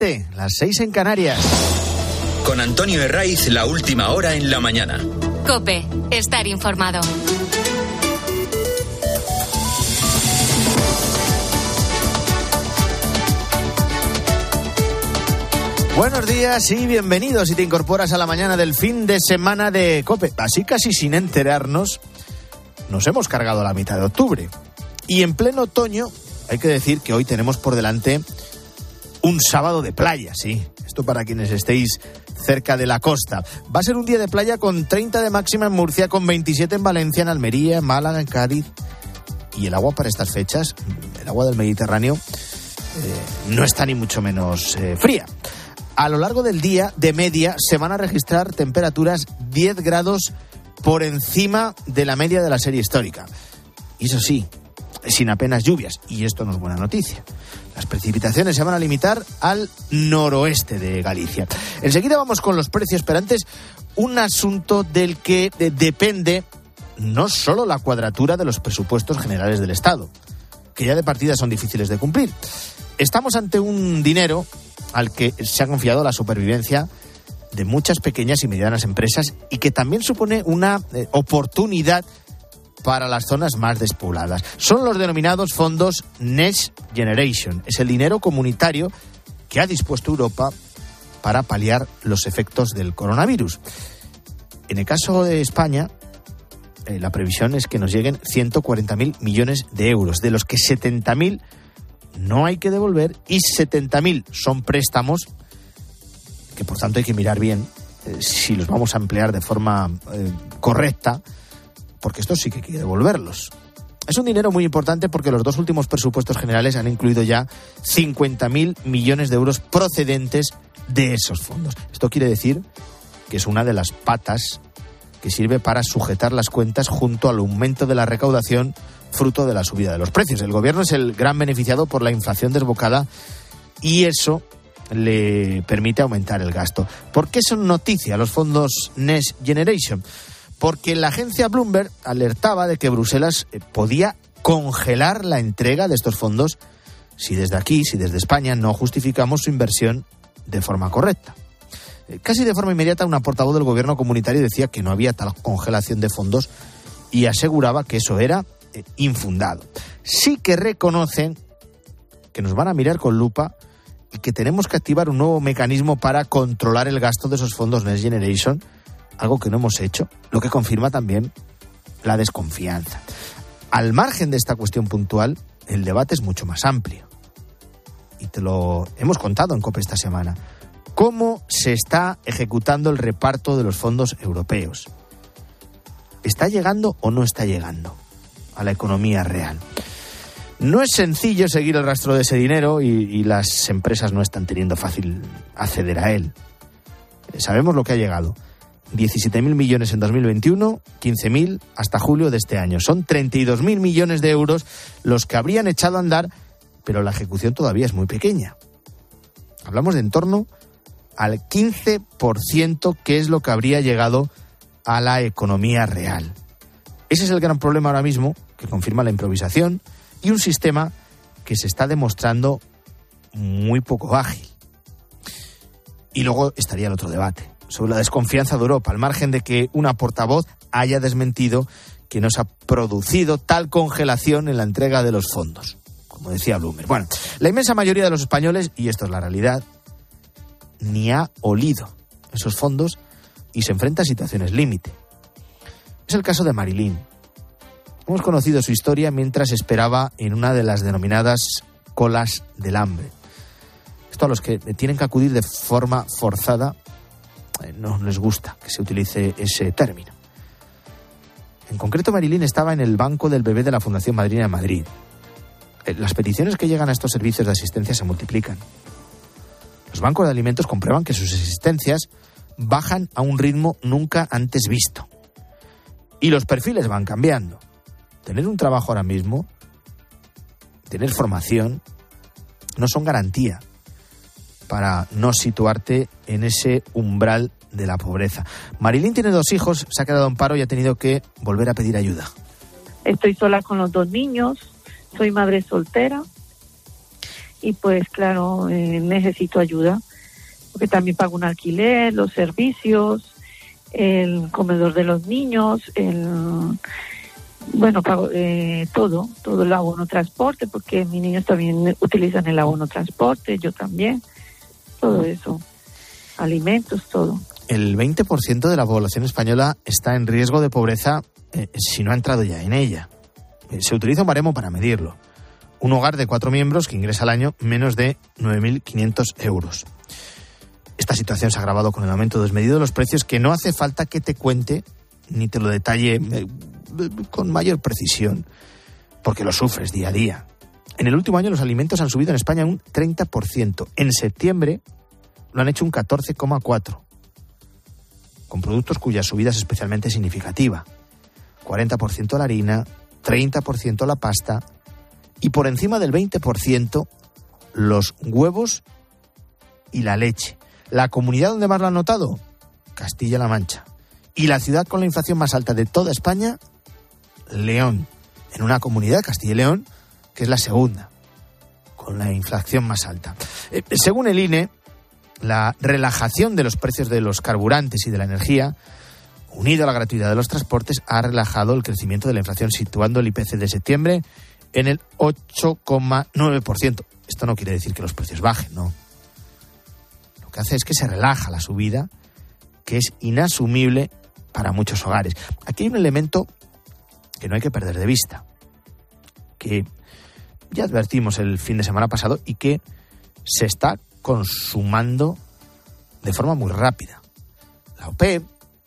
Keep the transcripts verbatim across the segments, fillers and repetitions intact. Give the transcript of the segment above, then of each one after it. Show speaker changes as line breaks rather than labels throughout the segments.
Las seis en Canarias.
Con Antonio Herraiz, la última hora en la mañana.
COPE, estar informado.
Buenos días y bienvenidos si te incorporas a la mañana del fin de semana de COPE. Así casi sin enterarnos, nos hemos cargado la mitad de octubre. Y en pleno otoño, hay que decir que hoy tenemos por delante un sábado de playa, sí. Esto para quienes estéis cerca de la costa. Va a ser un día de playa con treinta de máxima en Murcia, con veintisiete en Valencia, en Almería, en Málaga, en Cádiz. Y el agua para estas fechas, el agua del Mediterráneo, eh, no está ni mucho menos eh, fría. A lo largo del día, de media, se van a registrar temperaturas diez grados por encima de la media de la serie histórica. Y eso sí, sin apenas lluvias. Y esto no es buena noticia. Las precipitaciones se van a limitar al noroeste de Galicia. Enseguida vamos con los precios, pero antes, un asunto del que de- depende no solo la cuadratura de los presupuestos generales del Estado, que ya de partida son difíciles de cumplir. Estamos ante un dinero al que se ha confiado la supervivencia de muchas pequeñas y medianas empresas y que también supone una eh, oportunidad para las zonas más despobladas. Son los denominados fondos Next Generation. Es el dinero comunitario que ha dispuesto Europa para paliar los efectos del coronavirus. En el caso de España, eh, la previsión es que nos lleguen ciento cuarenta mil millones de euros, de los que setenta mil no hay que devolver y setenta mil son préstamos que por tanto hay que mirar bien eh, si los vamos a emplear de forma eh, correcta, porque estos sí que hay que devolverlos. Es un dinero muy importante porque los dos últimos presupuestos generales han incluido ya cincuenta mil millones de euros procedentes de esos fondos. Esto quiere decir que es una de las patas que sirve para sujetar las cuentas junto al aumento de la recaudación fruto de la subida de los precios. El gobierno es el gran beneficiado por la inflación desbocada y eso le permite aumentar el gasto. ¿Por qué son noticia los fondos Next Generation? Porque la agencia Bloomberg alertaba de que Bruselas podía congelar la entrega de estos fondos si desde aquí, si desde España, no justificamos su inversión de forma correcta. Casi de forma inmediata, una portavoz del gobierno comunitario decía que no había tal congelación de fondos y aseguraba que eso era eh, infundado. Sí que reconocen que nos van a mirar con lupa y que tenemos que activar un nuevo mecanismo para controlar el gasto de esos fondos Next Generation, algo que no hemos hecho, lo que confirma también la desconfianza. Al margen de esta cuestión puntual, el debate es mucho más amplio. Y te lo hemos contado en COPE esta semana. ¿Cómo se está ejecutando el reparto de los fondos europeos? ¿Está llegando o no está llegando a la economía real? No es sencillo seguir el rastro de ese dinero y, y las empresas no están teniendo fácil acceder a él. Sabemos lo que ha llegado. diecisiete mil millones en dos mil veintiuno, quince mil hasta julio de este año. Son treinta y dos mil millones de euros los que habrían echado a andar, pero la ejecución todavía es muy pequeña. Hablamos de en torno al quince por ciento, que es lo que habría llegado a la economía real. Ese es el gran problema ahora mismo, que confirma la improvisación y un sistema que se está demostrando muy poco ágil. Y luego estaría el otro debate sobre la desconfianza de Europa, al margen de que una portavoz haya desmentido que no se ha producido tal congelación en la entrega de los fondos, como decía Bloomberg. Bueno, la inmensa mayoría de los españoles, y esto es la realidad, ni ha olido esos fondos y se enfrenta a situaciones límite. Es el caso de Marilyn. Hemos conocido su historia mientras esperaba en una de las denominadas colas del hambre. Esto a los que tienen que acudir de forma forzada eh, no les gusta que se utilice ese término. En concreto, Marilyn estaba en el banco del bebé de la Fundación Madrina de Madrid. Eh, las peticiones que llegan a estos servicios de asistencia se multiplican. Los bancos de alimentos comprueban que sus existencias bajan a un ritmo nunca antes visto. Y los perfiles van cambiando. Tener un trabajo ahora mismo, tener formación, no son garantía para no situarte en ese umbral de la pobreza. Marilyn tiene dos hijos, se ha quedado en paro y ha tenido que volver a pedir ayuda.
Estoy sola con los dos niños, soy madre soltera y pues claro, eh, necesito ayuda, porque también pago un alquiler, los servicios, el comedor de los niños, el bueno, pago eh, todo, todo el abono transporte, porque mis niños también utilizan el abono transporte, yo también, todo eso, alimentos, todo.
El veinte por ciento de la población española está en riesgo de pobreza eh, si no ha entrado ya en ella. Eh, se utiliza un baremo para medirlo. Un hogar de cuatro miembros que ingresa al año menos de nueve mil quinientos euros. Esta situación se ha agravado con el aumento desmedido de los precios, que no hace falta que te cuente ni te lo detalle eh, con mayor precisión, porque lo sufres día a día. En el último año los alimentos han subido en España un treinta por ciento. En septiembre lo han hecho un catorce coma cuatro por ciento. Con productos cuya subida es especialmente significativa. cuarenta por ciento la harina, treinta por ciento la pasta y por encima del veinte por ciento los huevos y la leche. La comunidad donde más lo han notado, Castilla-La Mancha. Y la ciudad con la inflación más alta de toda España, León. En una comunidad, Castilla y León, que es la segunda, con la inflación más alta. Eh, según el I N E, la relajación de los precios de los carburantes y de la energía, unido a la gratuidad de los transportes, ha relajado el crecimiento de la inflación, situando el I P C de septiembre en el ocho coma nueve por ciento. Esto no quiere decir que los precios bajen, no. Lo que hace es que se relaja la subida, que es inasumible para muchos hogares. Aquí hay un elemento que no hay que perder de vista, que ya advertimos el fin de semana pasado y que se está consumando de forma muy rápida. La OPEP,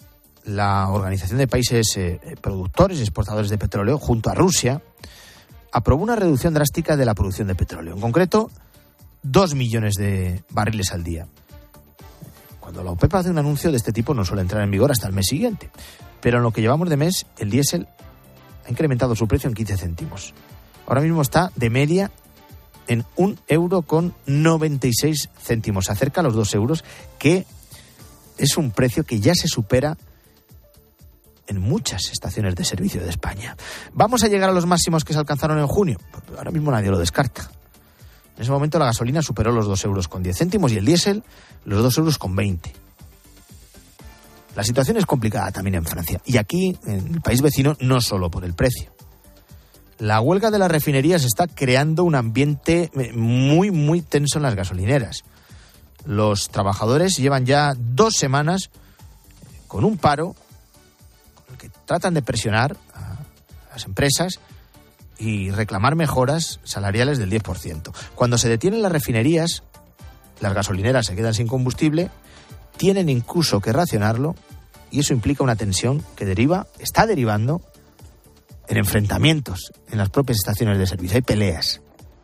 la Organización de Países eh, Productores y Exportadores de Petróleo, junto a Rusia, aprobó una reducción drástica de la producción de petróleo. En concreto, dos millones de barriles al día. Cuando la OPEP hace un anuncio de este tipo no suele entrar en vigor hasta el mes siguiente. Pero en lo que llevamos de mes, el diésel ha incrementado su precio en quince céntimos. Ahora mismo está de media en un euro con noventa y seis céntimos. Se acerca a los dos euros, que es un precio que ya se supera en muchas estaciones de servicio de España. ¿Vamos a llegar a los máximos que se alcanzaron en junio? Ahora mismo nadie lo descarta. En ese momento la gasolina superó los dos euros con diez céntimos y el diésel los dos euros con veinte. La situación es complicada también en Francia. Y aquí, en el país vecino, no solo por el precio. La huelga de las refinerías está creando un ambiente muy, muy tenso en las gasolineras. Los trabajadores llevan ya dos semanas con un paro con el que tratan de presionar a las empresas y reclamar mejoras salariales del diez por ciento. Cuando se detienen las refinerías, las gasolineras se quedan sin combustible, tienen incluso que racionarlo, y eso implica una tensión que deriva, está derivando en enfrentamientos en las propias estaciones de servicio. Hay peleas.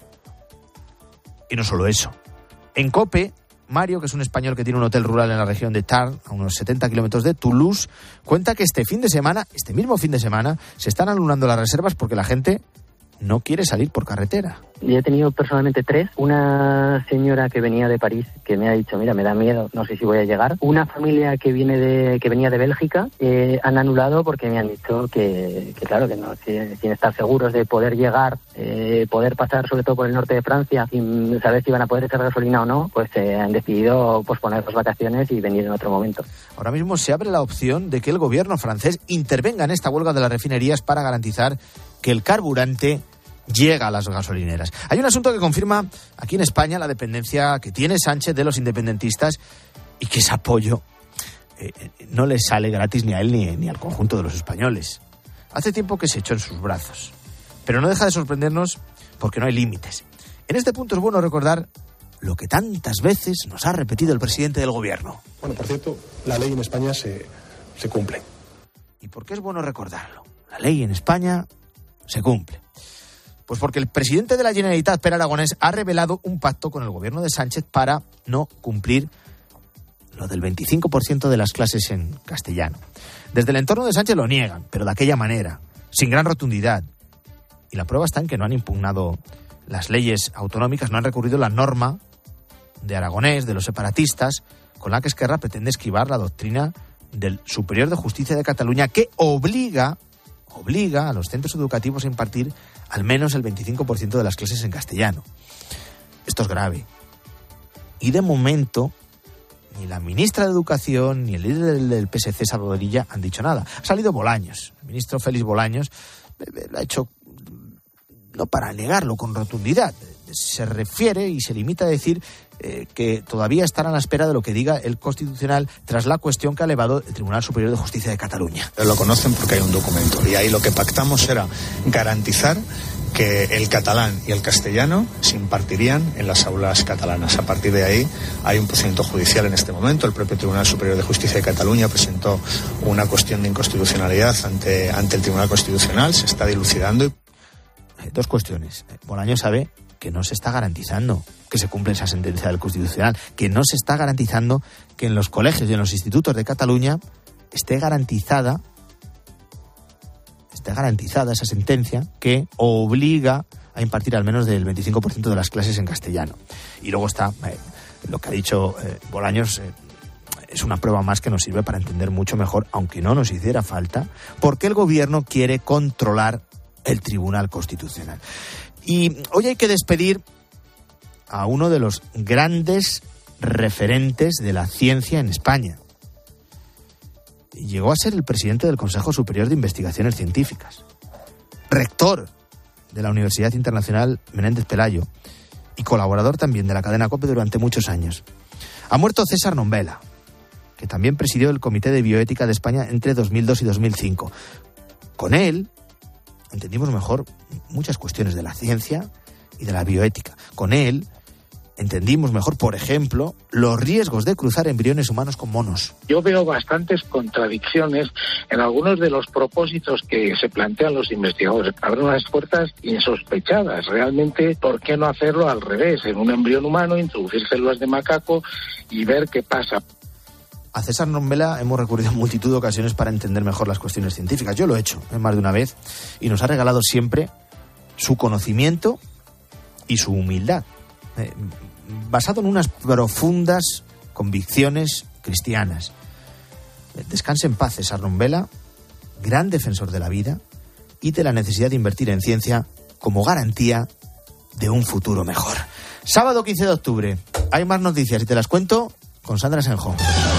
Y no solo eso. En COPE, Mario, que es un español que tiene un hotel rural en la región de Tarn, a unos setenta kilómetros de Toulouse, cuenta que este fin de semana, este mismo fin de semana, se están anulando las reservas porque la gente no quiere salir por carretera.
Yo he tenido personalmente tres. Una señora que venía de París, que me ha dicho, mira, me da miedo, no sé si voy a llegar. Una familia que viene de que venía de Bélgica, eh, han anulado porque me han dicho que, que claro, que no, sin, sin estar seguros de poder llegar, eh, poder pasar sobre todo por el norte de Francia, sin saber si van a poder echar gasolina o no, pues eh, han decidido posponer las vacaciones y venir en otro momento.
Ahora mismo se abre la opción de que el gobierno francés intervenga en esta huelga de las refinerías para garantizar que el carburante llega a las gasolineras. Hay un asunto que confirma aquí en España la dependencia que tiene Sánchez de los independentistas y que ese apoyo eh, no le sale gratis ni a él ni, ni al conjunto de los españoles. Hace tiempo que se echó en sus brazos, pero no deja de sorprendernos porque no hay límites. En este punto es bueno recordar lo que tantas veces nos ha repetido el presidente del gobierno.
Bueno, por cierto, la ley en España se, se cumple.
¿Y por qué es bueno recordarlo? La ley en España se cumple. Pues porque el presidente de la Generalitat, Pere Aragonés, ha revelado un pacto con el gobierno de Sánchez para no cumplir lo del veinticinco por ciento de las clases en castellano. Desde el entorno de Sánchez lo niegan, pero de aquella manera, sin gran rotundidad. Y la prueba está en que no han impugnado las leyes autonómicas, no han recurrido a la norma de Aragonés, de los separatistas, con la que Esquerra pretende esquivar la doctrina del Superior de Justicia de Cataluña, que obliga, obliga a los centros educativos a impartir al menos el veinticinco por ciento de las clases en castellano. Esto es grave. Y de momento, ni la ministra de Educación ni el líder del, del P S C, Salvadorilla, han dicho nada. Ha salido Bolaños, el ministro Félix Bolaños, lo ha hecho no para negarlo con rotundidad. Se refiere y se limita a decir eh, que todavía estará a la espera de lo que diga el Constitucional tras la cuestión que ha elevado el Tribunal Superior de Justicia de Cataluña.
Lo conocen porque hay un documento y ahí lo que pactamos era garantizar que el catalán y el castellano se impartirían en las aulas catalanas. A partir de ahí hay un procedimiento judicial en este momento. El propio Tribunal Superior de Justicia de Cataluña presentó una cuestión de inconstitucionalidad ante, ante el Tribunal Constitucional. Se está dilucidando.
Dos cuestiones. Bolaños sabe que no se está garantizando que se cumpla esa sentencia del Constitucional, que no se está garantizando que en los colegios y en los institutos de Cataluña esté garantizada esté garantizada esa sentencia que obliga a impartir al menos del veinticinco por ciento de las clases en castellano. Y luego está eh, lo que ha dicho eh, Bolaños, eh, es una prueba más que nos sirve para entender mucho mejor, aunque no nos hiciera falta, por qué el gobierno quiere controlar el Tribunal Constitucional. Y hoy hay que despedir a uno de los grandes referentes de la ciencia en España. Llegó a ser el presidente del Consejo Superior de Investigaciones Científicas, rector de la Universidad Internacional Menéndez Pelayo y colaborador también de la cadena COPE durante muchos años. Ha muerto César Nombela, que también presidió el Comité de Bioética de España entre dos mil dos y dos mil cinco. Con él entendimos mejor muchas cuestiones de la ciencia y de la bioética. Con él entendimos mejor, por ejemplo, los riesgos de cruzar embriones humanos con monos.
Yo veo bastantes contradicciones en algunos de los propósitos que se plantean los investigadores. Abren unas puertas insospechadas. Realmente, ¿por qué no hacerlo al revés? En un embrión humano, introducir células de macaco y ver qué pasa.
A César Nombela hemos recurrido en multitud de ocasiones para entender mejor las cuestiones científicas. Yo lo he hecho, ¿eh? más de una vez, y nos ha regalado siempre su conocimiento y su humildad, eh, basado en unas profundas convicciones cristianas. Descanse en paz, César Nombela, gran defensor de la vida y de la necesidad de invertir en ciencia como garantía de un futuro mejor. Sábado quince de octubre. Hay más noticias y te las cuento con Sandra Senjo.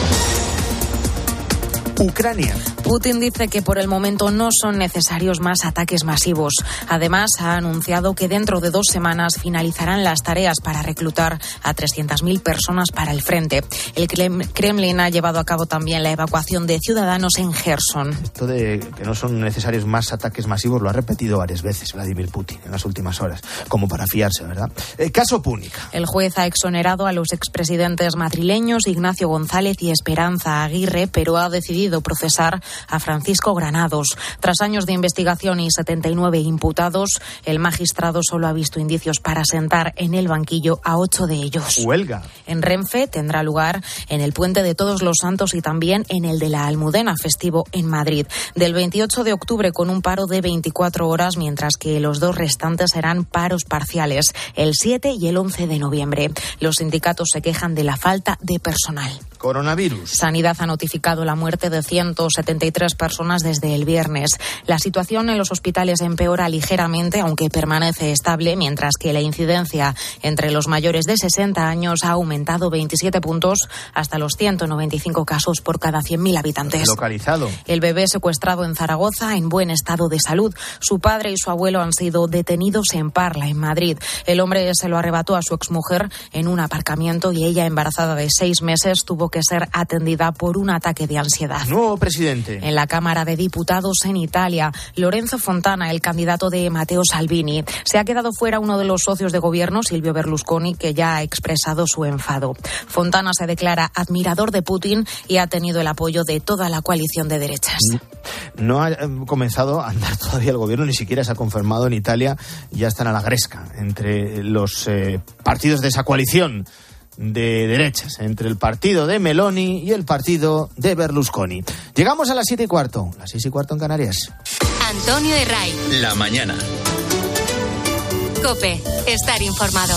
Ucrania.
Putin dice que por el momento no son necesarios más ataques masivos. Además, ha anunciado que dentro de dos semanas finalizarán las tareas para reclutar a trescientas mil personas para el frente. El Kremlin ha llevado a cabo también la evacuación de ciudadanos en Gerson.
Esto de que no son necesarios más ataques masivos lo ha repetido varias veces Vladimir Putin en las últimas horas, como para fiarse, ¿verdad? El caso Púnica.
El juez ha exonerado a los expresidentes madrileños Ignacio González y Esperanza Aguirre, pero ha decidido procesar a Francisco Granados. Tras años de investigación y setenta y nueve imputados, el magistrado solo ha visto indicios para sentar en el banquillo a ocho de ellos.
Huelga.
En Renfe tendrá lugar en el Puente de Todos los Santos y también en el de la Almudena, festivo en Madrid. Del veintiocho de octubre con un paro de veinticuatro horas, mientras que los dos restantes serán paros parciales, el siete y el once de noviembre. Los sindicatos se quejan de la falta de personal.
Coronavirus.
Sanidad ha notificado la muerte de ciento setenta y tres personas desde el viernes. La situación en los hospitales empeora ligeramente, aunque permanece estable, mientras que la incidencia entre los mayores de sesenta años ha aumentado veintisiete puntos hasta los ciento noventa y cinco casos por cada cien mil habitantes.
Localizado.
El bebé secuestrado en Zaragoza en buen estado de salud. Su padre y su abuelo han sido detenidos en Parla, en Madrid. El hombre se lo arrebató a su exmujer en un aparcamiento y ella, embarazada de seis meses, tuvo que ser atendida por un ataque de ansiedad.
Nuevo presidente.
En la Cámara de Diputados en Italia, Lorenzo Fontana, el candidato de Matteo Salvini. Se ha quedado fuera uno de los socios de gobierno, Silvio Berlusconi, que ya ha expresado su enfado. Fontana se declara admirador de Putin y ha tenido el apoyo de toda la coalición de derechas.
No ha comenzado a andar todavía el gobierno, ni siquiera se ha confirmado en Italia. Ya están a la gresca entre los eh, partidos de esa coalición de derechas, entre el partido de Meloni y el partido de Berlusconi. Llegamos a las siete y cuarto, las seis y cuarto en Canarias.
Antonio Herray.
La mañana.
COPE, estar informado.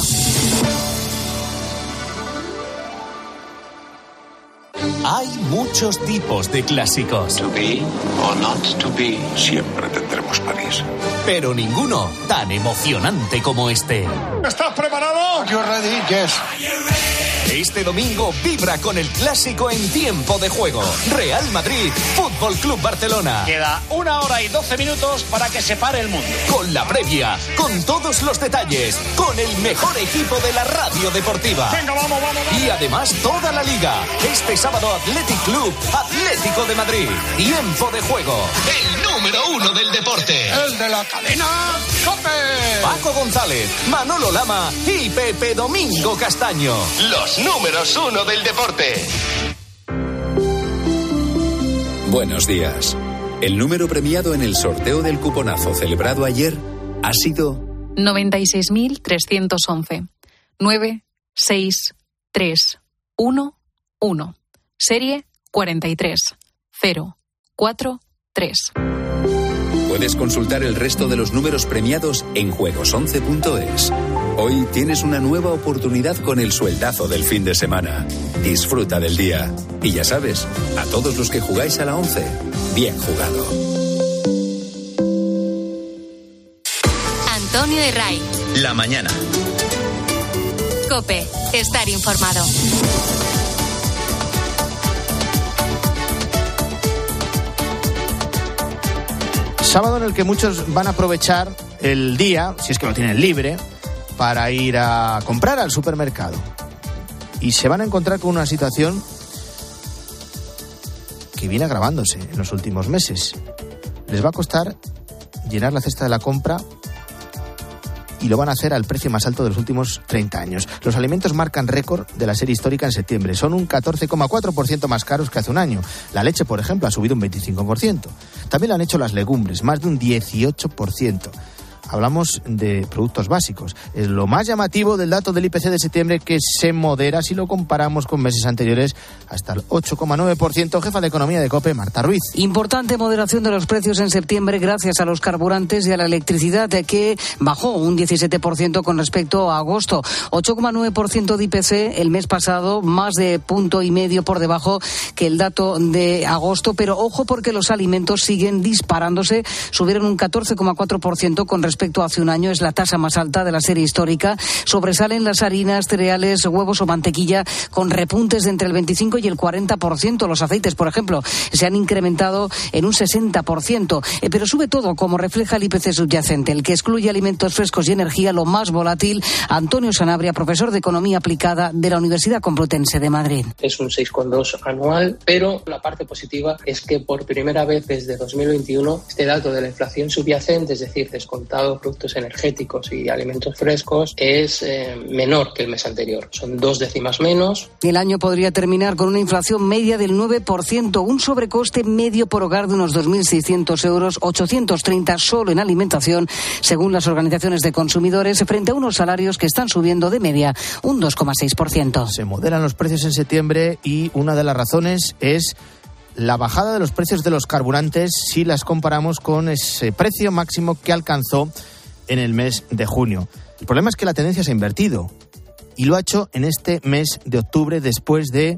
Hay muchos tipos de clásicos.
To be or not to be. Siempre tendremos París.
Pero ninguno tan emocionante como este.
¿Estás preparado? Aquí you ready? Yes.
Este domingo vibra con el clásico en tiempo de juego. Real Madrid, Fútbol Club Barcelona.
Queda una hora y doce minutos para que se pare el mundo.
Con la previa, con todos los detalles, con el mejor equipo de la radio deportiva.
Venga, vamos, vamos, vamos.
Y además toda la liga. Este sábado Athletic Club, Atlético de Madrid. Tiempo de juego. El número uno del deporte.
El de la cadena COPE.
Paco González, Manolo Lama y Pepe Domingo Castaño. Los números uno del deporte.
Buenos días. El número premiado en el sorteo del cuponazo celebrado ayer ha sido
noventa y seis mil trescientos once. nueve seis tres uno uno. Serie cuarenta y tres cero cuatro tres.
Puedes consultar el resto de los números premiados en juegos once punto es. Hoy tienes una nueva oportunidad con el sueldazo del fin de semana. Disfruta del día. Y ya sabes, a todos los que jugáis a la once, bien jugado.
Antonio Herray.
La mañana.
COPE. Estar informado.
Sábado en el que muchos van a aprovechar el día, si es que lo tienen libre, para ir a comprar al supermercado. Y se van a encontrar con una situación que viene agravándose en los últimos meses. Les va a costar llenar la cesta de la compra y lo van a hacer al precio más alto de los últimos treinta años. Los alimentos marcan récord de la serie histórica en septiembre. Son un catorce coma cuatro por ciento más caros que hace un año. La leche, por ejemplo, ha subido un veinticinco por ciento. También lo han hecho las legumbres, más de un dieciocho por ciento. Hablamos de productos básicos. Es lo más llamativo del dato del I P C de septiembre, que se modera si lo comparamos con meses anteriores hasta el ocho coma nueve por ciento. Jefa de Economía de COPE, Marta Ruiz.
Importante moderación de los precios en septiembre gracias a los carburantes y a la electricidad, que bajó un diecisiete por ciento con respecto a agosto. ocho coma nueve por ciento de I P C el mes pasado, más de punto y medio por debajo que el dato de agosto. Pero ojo, porque los alimentos siguen disparándose. Subieron un catorce coma cuatro por ciento con respecto Respecto a hace un año, es la tasa más alta de la serie histórica. Sobresalen las harinas, cereales, huevos o mantequilla, con repuntes de entre el veinticinco y el cuarenta por ciento. Los aceites, por ejemplo, se han incrementado en un sesenta por ciento. Eh, pero sube todo, como refleja el I P C subyacente, el que excluye alimentos frescos y energía, lo más volátil. Antonio Sanabria, profesor de Economía Aplicada de la Universidad Complutense de Madrid.
Es un seis coma dos anual, pero la parte positiva es que por primera vez desde dos mil veintiuno este dato de la inflación subyacente, es decir, descontado productos energéticos y alimentos frescos, es eh, menor que el mes anterior. Son dos décimas menos.
El año podría terminar con una inflación media del nueve por ciento, un sobrecoste medio por hogar de unos dos mil seiscientos euros, ochocientos treinta solo en alimentación, según las organizaciones de consumidores, frente a unos salarios que están subiendo de media un dos coma seis por ciento.
Se moderan los precios en septiembre y una de las razones es la bajada de los precios de los carburantes si las comparamos con ese precio máximo que alcanzó en el mes de junio. El problema es que la tendencia se ha invertido y lo ha hecho en este mes de octubre, después de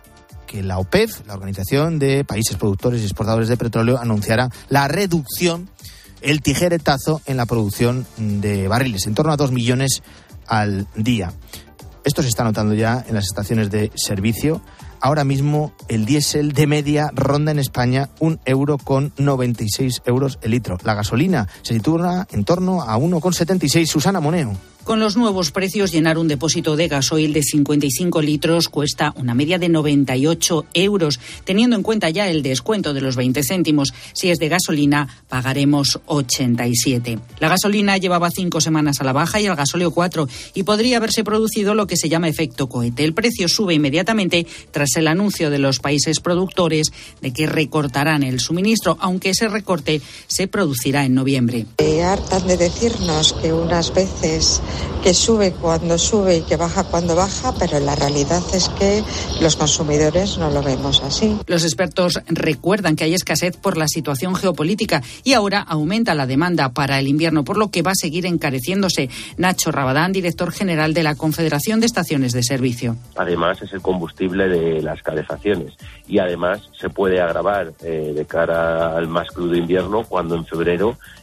que la OPEP, la Organización de Países Productores y Exportadores de Petróleo, anunciara la reducción, el tijeretazo en la producción de barriles, en torno a dos millones al día. Esto se está notando ya en las estaciones de servicio. Ahora mismo el diésel de media ronda en España un euro con noventa y seis euros el litro. La gasolina se sitúa en torno a uno con setenta y seis. Susana Moneo.
Con los nuevos precios, llenar un depósito de gasoil de cincuenta y cinco litros cuesta una media de noventa y ocho euros. Teniendo en cuenta ya el descuento de los veinte céntimos, si es de gasolina, pagaremos ochenta y siete. La gasolina llevaba cinco semanas a la baja y el gasóleo cuatro, y podría haberse producido lo que se llama efecto cohete. El precio sube inmediatamente tras el anuncio de los países productores de que recortarán el suministro, aunque ese recorte se producirá en noviembre.
Eh, hartan de decirnos que unas veces que sube cuando sube y que baja cuando baja, pero la realidad es que los consumidores no lo vemos así.
Los expertos recuerdan que hay escasez por la situación geopolítica y ahora aumenta la demanda para el invierno, por lo que va a seguir encareciéndose. Nacho Rabadán, director general de la Confederación de Estaciones de Servicio.
Además es el combustible de las calefacciones y además se puede agravar eh, de cara al más crudo invierno cuando en febrero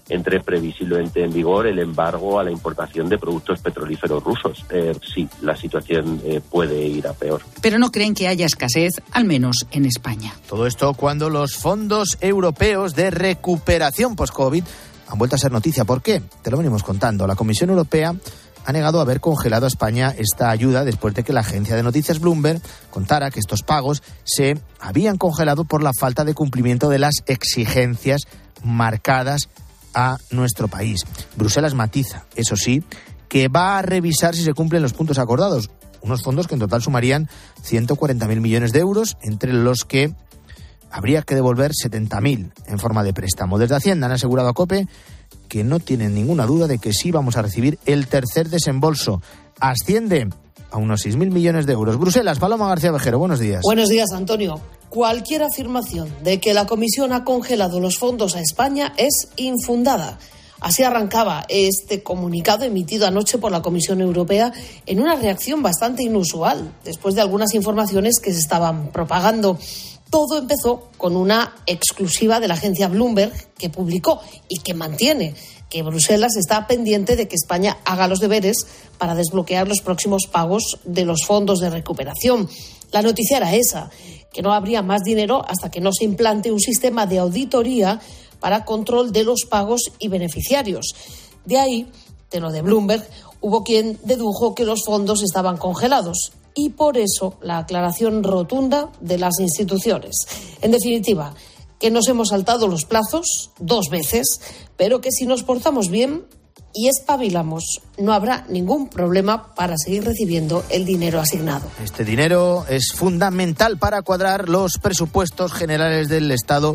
entre previsiblemente en vigor el embargo a la importación de productos petrolíferos rusos. Eh, sí, la situación eh, puede ir a peor.
Pero no creen que haya escasez, al menos en España.
Todo esto cuando los fondos europeos de recuperación post-COVID han vuelto a ser noticia. ¿Por qué? Te lo venimos contando. La Comisión Europea ha negado haber congelado a España esta ayuda después de que la agencia de noticias Bloomberg contara que estos pagos se habían congelado por la falta de cumplimiento de las exigencias marcadas a nuestro país. Bruselas matiza, eso sí, que va a revisar si se cumplen los puntos acordados. Unos fondos que en total sumarían ciento cuarenta mil millones de euros, entre los que habría que devolver setenta mil en forma de préstamo. Desde Hacienda han asegurado a COPE que no tienen ninguna duda de que sí vamos a recibir el tercer desembolso. Asciende a unos seis mil millones de euros. Bruselas, Paloma García Vejero, buenos días.
Buenos días, Antonio. Cualquier afirmación de que la Comisión ha congelado los fondos a España es infundada. Así arrancaba este comunicado emitido anoche por la Comisión Europea en una reacción bastante inusual, después de algunas informaciones que se estaban propagando. Todo empezó con una exclusiva de la agencia Bloomberg que publicó y que mantiene que Bruselas está pendiente de que España haga los deberes para desbloquear los próximos pagos de los fondos de recuperación. La noticia era esa, que no habría más dinero hasta que no se implante un sistema de auditoría para control de los pagos y beneficiarios. De ahí, de lo de Bloomberg, hubo quien dedujo que los fondos estaban congelados. Y por eso la aclaración rotunda de las instituciones. En definitiva, que nos hemos saltado los plazos dos veces, pero que si nos portamos bien y espabilamos, no habrá ningún problema para seguir recibiendo el dinero asignado.
Este dinero es fundamental para cuadrar los presupuestos generales del Estado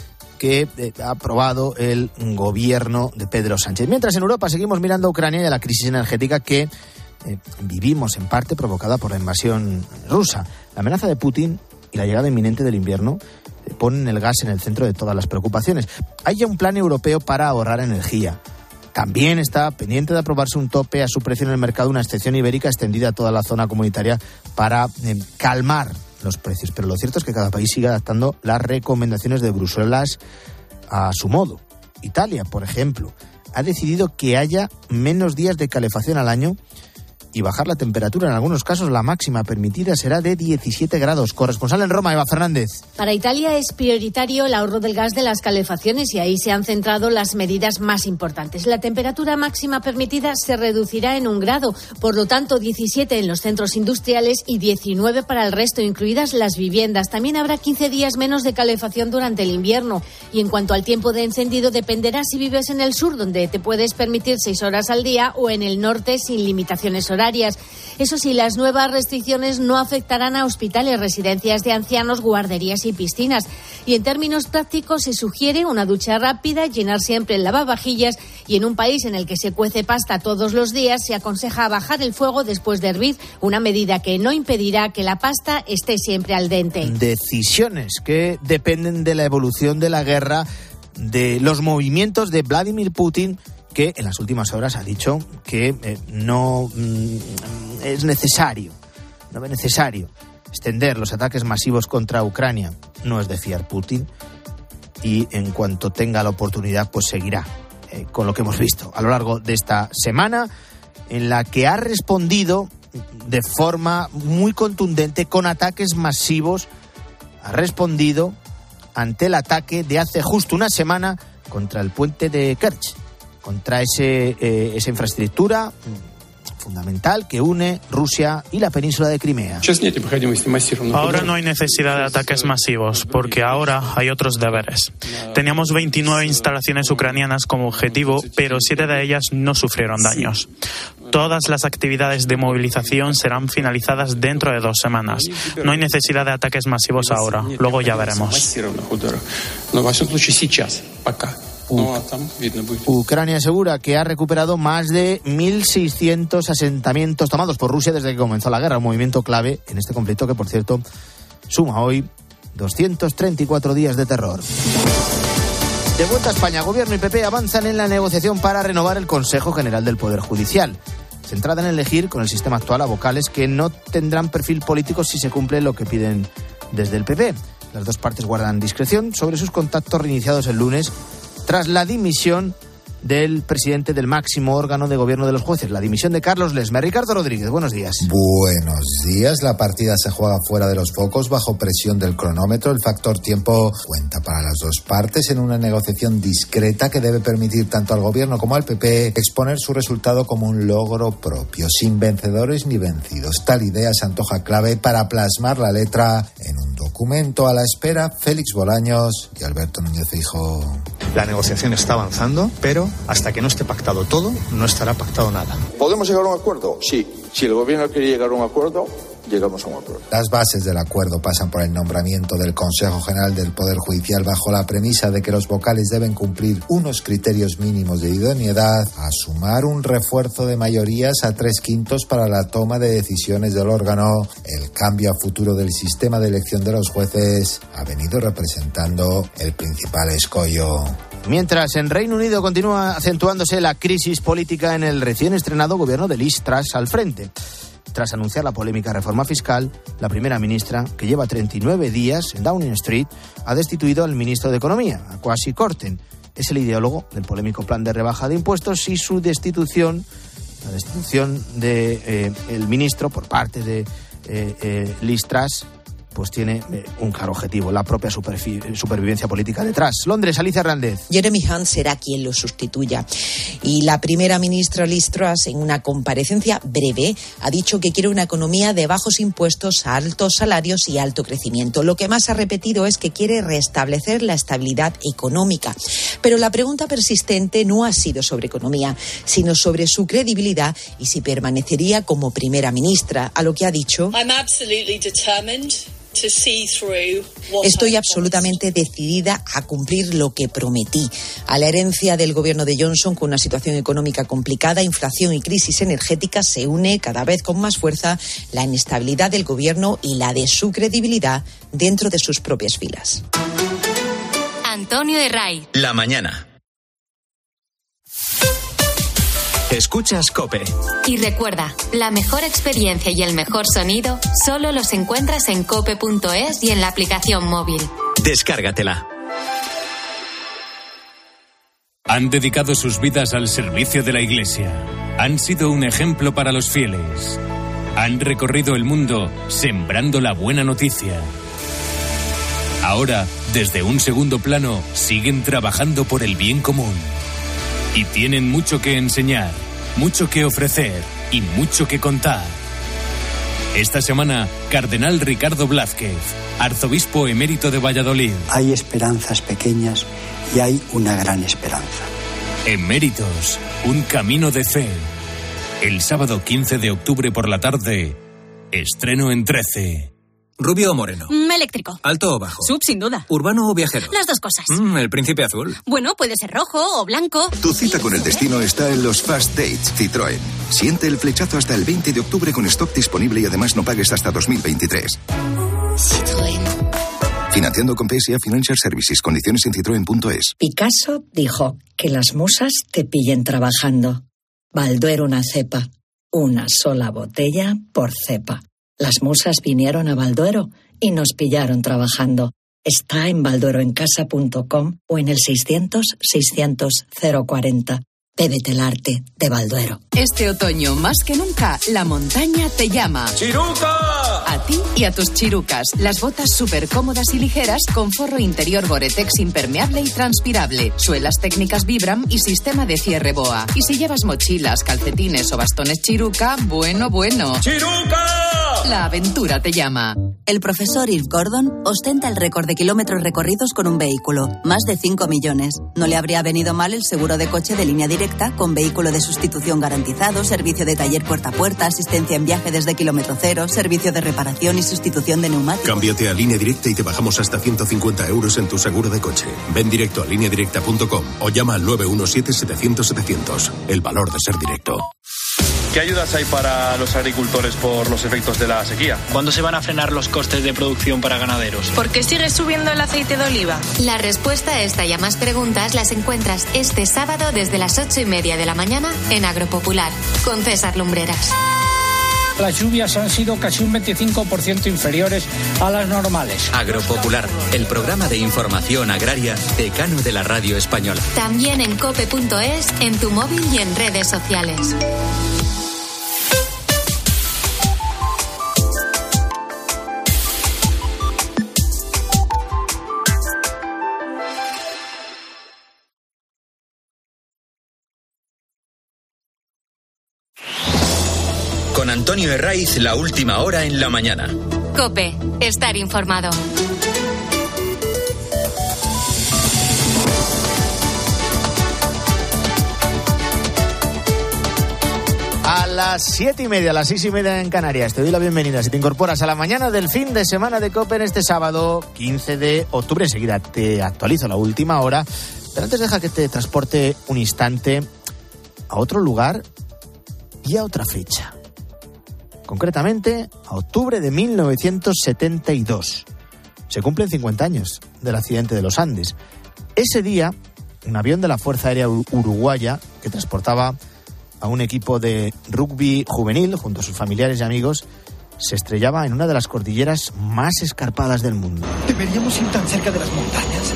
que ha aprobado el gobierno de Pedro Sánchez. Mientras en Europa seguimos mirando a Ucrania y a la crisis energética que Eh, vivimos en parte provocada por la invasión rusa. La amenaza de Putin y la llegada inminente del invierno eh, ponen el gas en el centro de todas las preocupaciones. Hay ya un plan europeo para ahorrar energía. También está pendiente de aprobarse un tope a su precio en el mercado, una excepción ibérica extendida a toda la zona comunitaria para eh, calmar los precios. Pero lo cierto es que cada país sigue adaptando las recomendaciones de Bruselas a su modo. Italia, por ejemplo, ha decidido que haya menos días de calefacción al año y bajar la temperatura. En algunos casos la máxima permitida será de diecisiete grados. Corresponsal en Roma, Eva Fernández.
Para Italia es prioritario el ahorro del gas de las calefacciones y ahí se han centrado las medidas más importantes. La temperatura máxima permitida se reducirá en un grado, por lo tanto diecisiete en los centros industriales y diecinueve para el resto, incluidas las viviendas. También habrá quince días menos de calefacción durante el invierno. Y en cuanto al tiempo de encendido, dependerá si vives en el sur, donde te puedes permitir seis horas al día, o en el norte sin limitaciones horarias. Eso sí, las nuevas restricciones no afectarán a hospitales, residencias de ancianos, guarderías y piscinas. Y en términos prácticos se sugiere una ducha rápida, llenar siempre el lavavajillas, y en un país en el que se cuece pasta todos los días se aconseja bajar el fuego después de hervir, una medida que no impedirá que la pasta esté siempre al dente.
Decisiones que dependen de la evolución de la guerra, de los movimientos de Vladimir Putin, que en las últimas horas ha dicho que eh, no mm, es necesario, no es necesario extender los ataques masivos contra Ucrania. No es de fiar Putin y en cuanto tenga la oportunidad pues seguirá eh, con lo que hemos visto a lo largo de esta semana, en la que ha respondido de forma muy contundente con ataques masivos. Ha respondido ante el ataque de hace justo una semana contra el puente de Kerch, contra ese, eh, esa infraestructura fundamental que une Rusia y la península de Crimea.
Ahora no hay necesidad de ataques masivos, porque ahora hay otros deberes. Teníamos veintinueve instalaciones ucranianas como objetivo, pero siete de ellas no sufrieron daños. Todas las actividades de movilización serán finalizadas dentro de dos semanas. No hay necesidad de ataques masivos ahora, luego ya veremos.
Ucrania asegura que ha recuperado más de mil seiscientos asentamientos tomados por Rusia desde que comenzó la guerra, un movimiento clave en este conflicto que, por cierto, suma hoy doscientos treinta y cuatro días de terror. De vuelta a España, Gobierno y P P avanzan en la negociación para renovar el Consejo General del Poder Judicial, centrada en elegir con el sistema actual a vocales que no tendrán perfil político si se cumple lo que piden desde el P P. Las dos partes guardan discreción sobre sus contactos reiniciados el lunes tras la dimisión del presidente del máximo órgano de gobierno de los jueces, la dimisión de Carlos Lesme. Ricardo Rodríguez, buenos días.
Buenos días. La partida se juega fuera de los focos, bajo presión del cronómetro. El factor tiempo cuenta para las dos partes en una negociación discreta que debe permitir tanto al gobierno como al P P exponer su resultado como un logro propio, sin vencedores ni vencidos. Tal idea se antoja clave para plasmar la letra en un documento. A la espera, Félix Bolaños y Alberto Núñez Feijóo.
La negociación está avanzando, pero hasta que no esté pactado todo, no estará pactado nada.
¿Podemos llegar a un acuerdo? Sí. Si el gobierno quiere llegar a un acuerdo, llegamos a un acuerdo.
Las bases del acuerdo pasan por el nombramiento del Consejo General del Poder Judicial bajo la premisa de que los vocales deben cumplir unos criterios mínimos de idoneidad, a sumar un refuerzo de mayorías a tres quintos para la toma de decisiones del órgano. El cambio a futuro del sistema de elección de los jueces ha venido representando el principal escollo.
Mientras en Reino Unido continúa acentuándose la crisis política en el recién estrenado gobierno de Liz Truss al frente. Tras anunciar la polémica reforma fiscal, la primera ministra, que lleva treinta y nueve días en Downing Street, ha destituido al ministro de Economía, a Kwasi Kwarteng. Es el ideólogo del polémico plan de rebaja de impuestos y su destitución, la destitución de eh, el ministro por parte de eh, eh, Liz Truss, pues tiene eh, un claro objetivo, la propia superfi- supervivencia política detrás. Londres, Alicia Hernández.
Jeremy Hunt será quien lo sustituya. Y la primera ministra Liz Truss, en una comparecencia breve, ha dicho que quiere una economía de bajos impuestos, altos salarios y alto crecimiento. Lo que más ha repetido es que quiere restablecer la estabilidad económica. Pero la pregunta persistente no ha sido sobre economía, sino sobre su credibilidad y si permanecería como primera ministra, a lo que ha dicho:
I'm absolutely determined.
Estoy absolutamente decidida a cumplir lo que prometí. A la herencia del gobierno de Johnson, con una situación económica complicada, inflación y crisis energética, se une cada vez con más fuerza la inestabilidad del gobierno y la de su credibilidad dentro de sus propias filas.
Antonio Herray.
La mañana. Escuchas COPE.
Y recuerda, la mejor experiencia y el mejor sonido solo los encuentras en cope punto es y en la aplicación móvil.
Descárgatela.
Han dedicado sus vidas al servicio de la Iglesia. Han sido un ejemplo para los fieles. Han recorrido el mundo sembrando la buena noticia. Ahora, desde un segundo plano, siguen trabajando por el bien común. Y tienen mucho que enseñar, mucho que ofrecer y mucho que contar. Esta semana, Cardenal Ricardo Blázquez, arzobispo emérito de Valladolid.
Hay esperanzas pequeñas y hay una gran esperanza.
Eméritos, un camino de fe. El sábado quince de octubre por la tarde, estreno en trece.
¿Rubio o moreno?
Mm, eléctrico.
¿Alto o bajo?
Sub, sin duda.
¿Urbano o viajero?
Las dos cosas.
Mm, ¿El príncipe azul?
Bueno, puede ser rojo o blanco.
Tu cita con el destino está en los Fast Dates Citroën. Siente el flechazo hasta el veinte de octubre con stock disponible y además no pagues hasta dos mil veintitrés. Citroën. Financiando con P S A Financial Services. Condiciones en citroen punto es.
Picasso dijo que las musas te pillen trabajando. Balduero una cepa. Una sola botella por cepa. Las musas vinieron a Balduero y nos pillaron trabajando. Está en balduero en casa punto com o en el seiscientos, seiscientos, cero cuarenta. Bébete el arte de Balduero.
Este otoño, más que nunca, la montaña te llama.
¡Chiruca!
A ti y a tus chirucas. Las botas súper cómodas y ligeras con forro interior Gore-Tex impermeable y transpirable. Suelas técnicas Vibram y sistema de cierre BOA. Y si llevas mochilas, calcetines o bastones Chiruca, bueno, bueno.
¡Chiruca!
La aventura te llama.
El profesor Irv Gordon ostenta el récord de kilómetros recorridos con un vehículo. Más de cinco millones. No le habría venido mal el seguro de coche de Línea Directa con vehículo de sustitución garantizado, servicio de taller puerta a puerta, asistencia en viaje desde kilómetro cero, servicio de reparación y sustitución de neumáticos.
Cámbiate a Línea Directa y te bajamos hasta ciento cincuenta euros en tu seguro de coche. Ven directo a línea directa punto com o llama al nueve uno siete, setecientos, setecientos. El valor de ser directo.
¿Qué ayudas hay para los agricultores por los efectos de la sequía?
¿Cuándo se van a frenar los costes de producción para ganaderos?
¿Por qué sigue subiendo el aceite de oliva?
La respuesta a esta y a más preguntas las encuentras este sábado desde las ocho y media de la mañana en Agropopular, con César Lumbreras.
las lluvias han sido casi un veinticinco por ciento inferiores a las normales.
Agropopular, el programa de información agraria decano de la radio española.
También en cope punto es, en tu móvil y en redes sociales.
Con Antonio Herraiz, la última hora en la mañana.
COPE, estar informado.
A las siete y media, a las seis y media en Canarias, te doy la bienvenida si te incorporas a la mañana del fin de semana de COPE en este sábado quince de octubre. Enseguida te actualizo la última hora, pero antes deja que te transporte un instante a otro lugar y a otra fecha. Concretamente, a octubre de mil novecientos setenta y dos. Se cumplen cincuenta años del accidente de los Andes. Ese día, un avión de la Fuerza Aérea Uruguaya, que transportaba a un equipo de rugby juvenil, junto a sus familiares y amigos, se estrellaba en una de las cordilleras más escarpadas del mundo.
Deberíamos ir tan cerca de las montañas.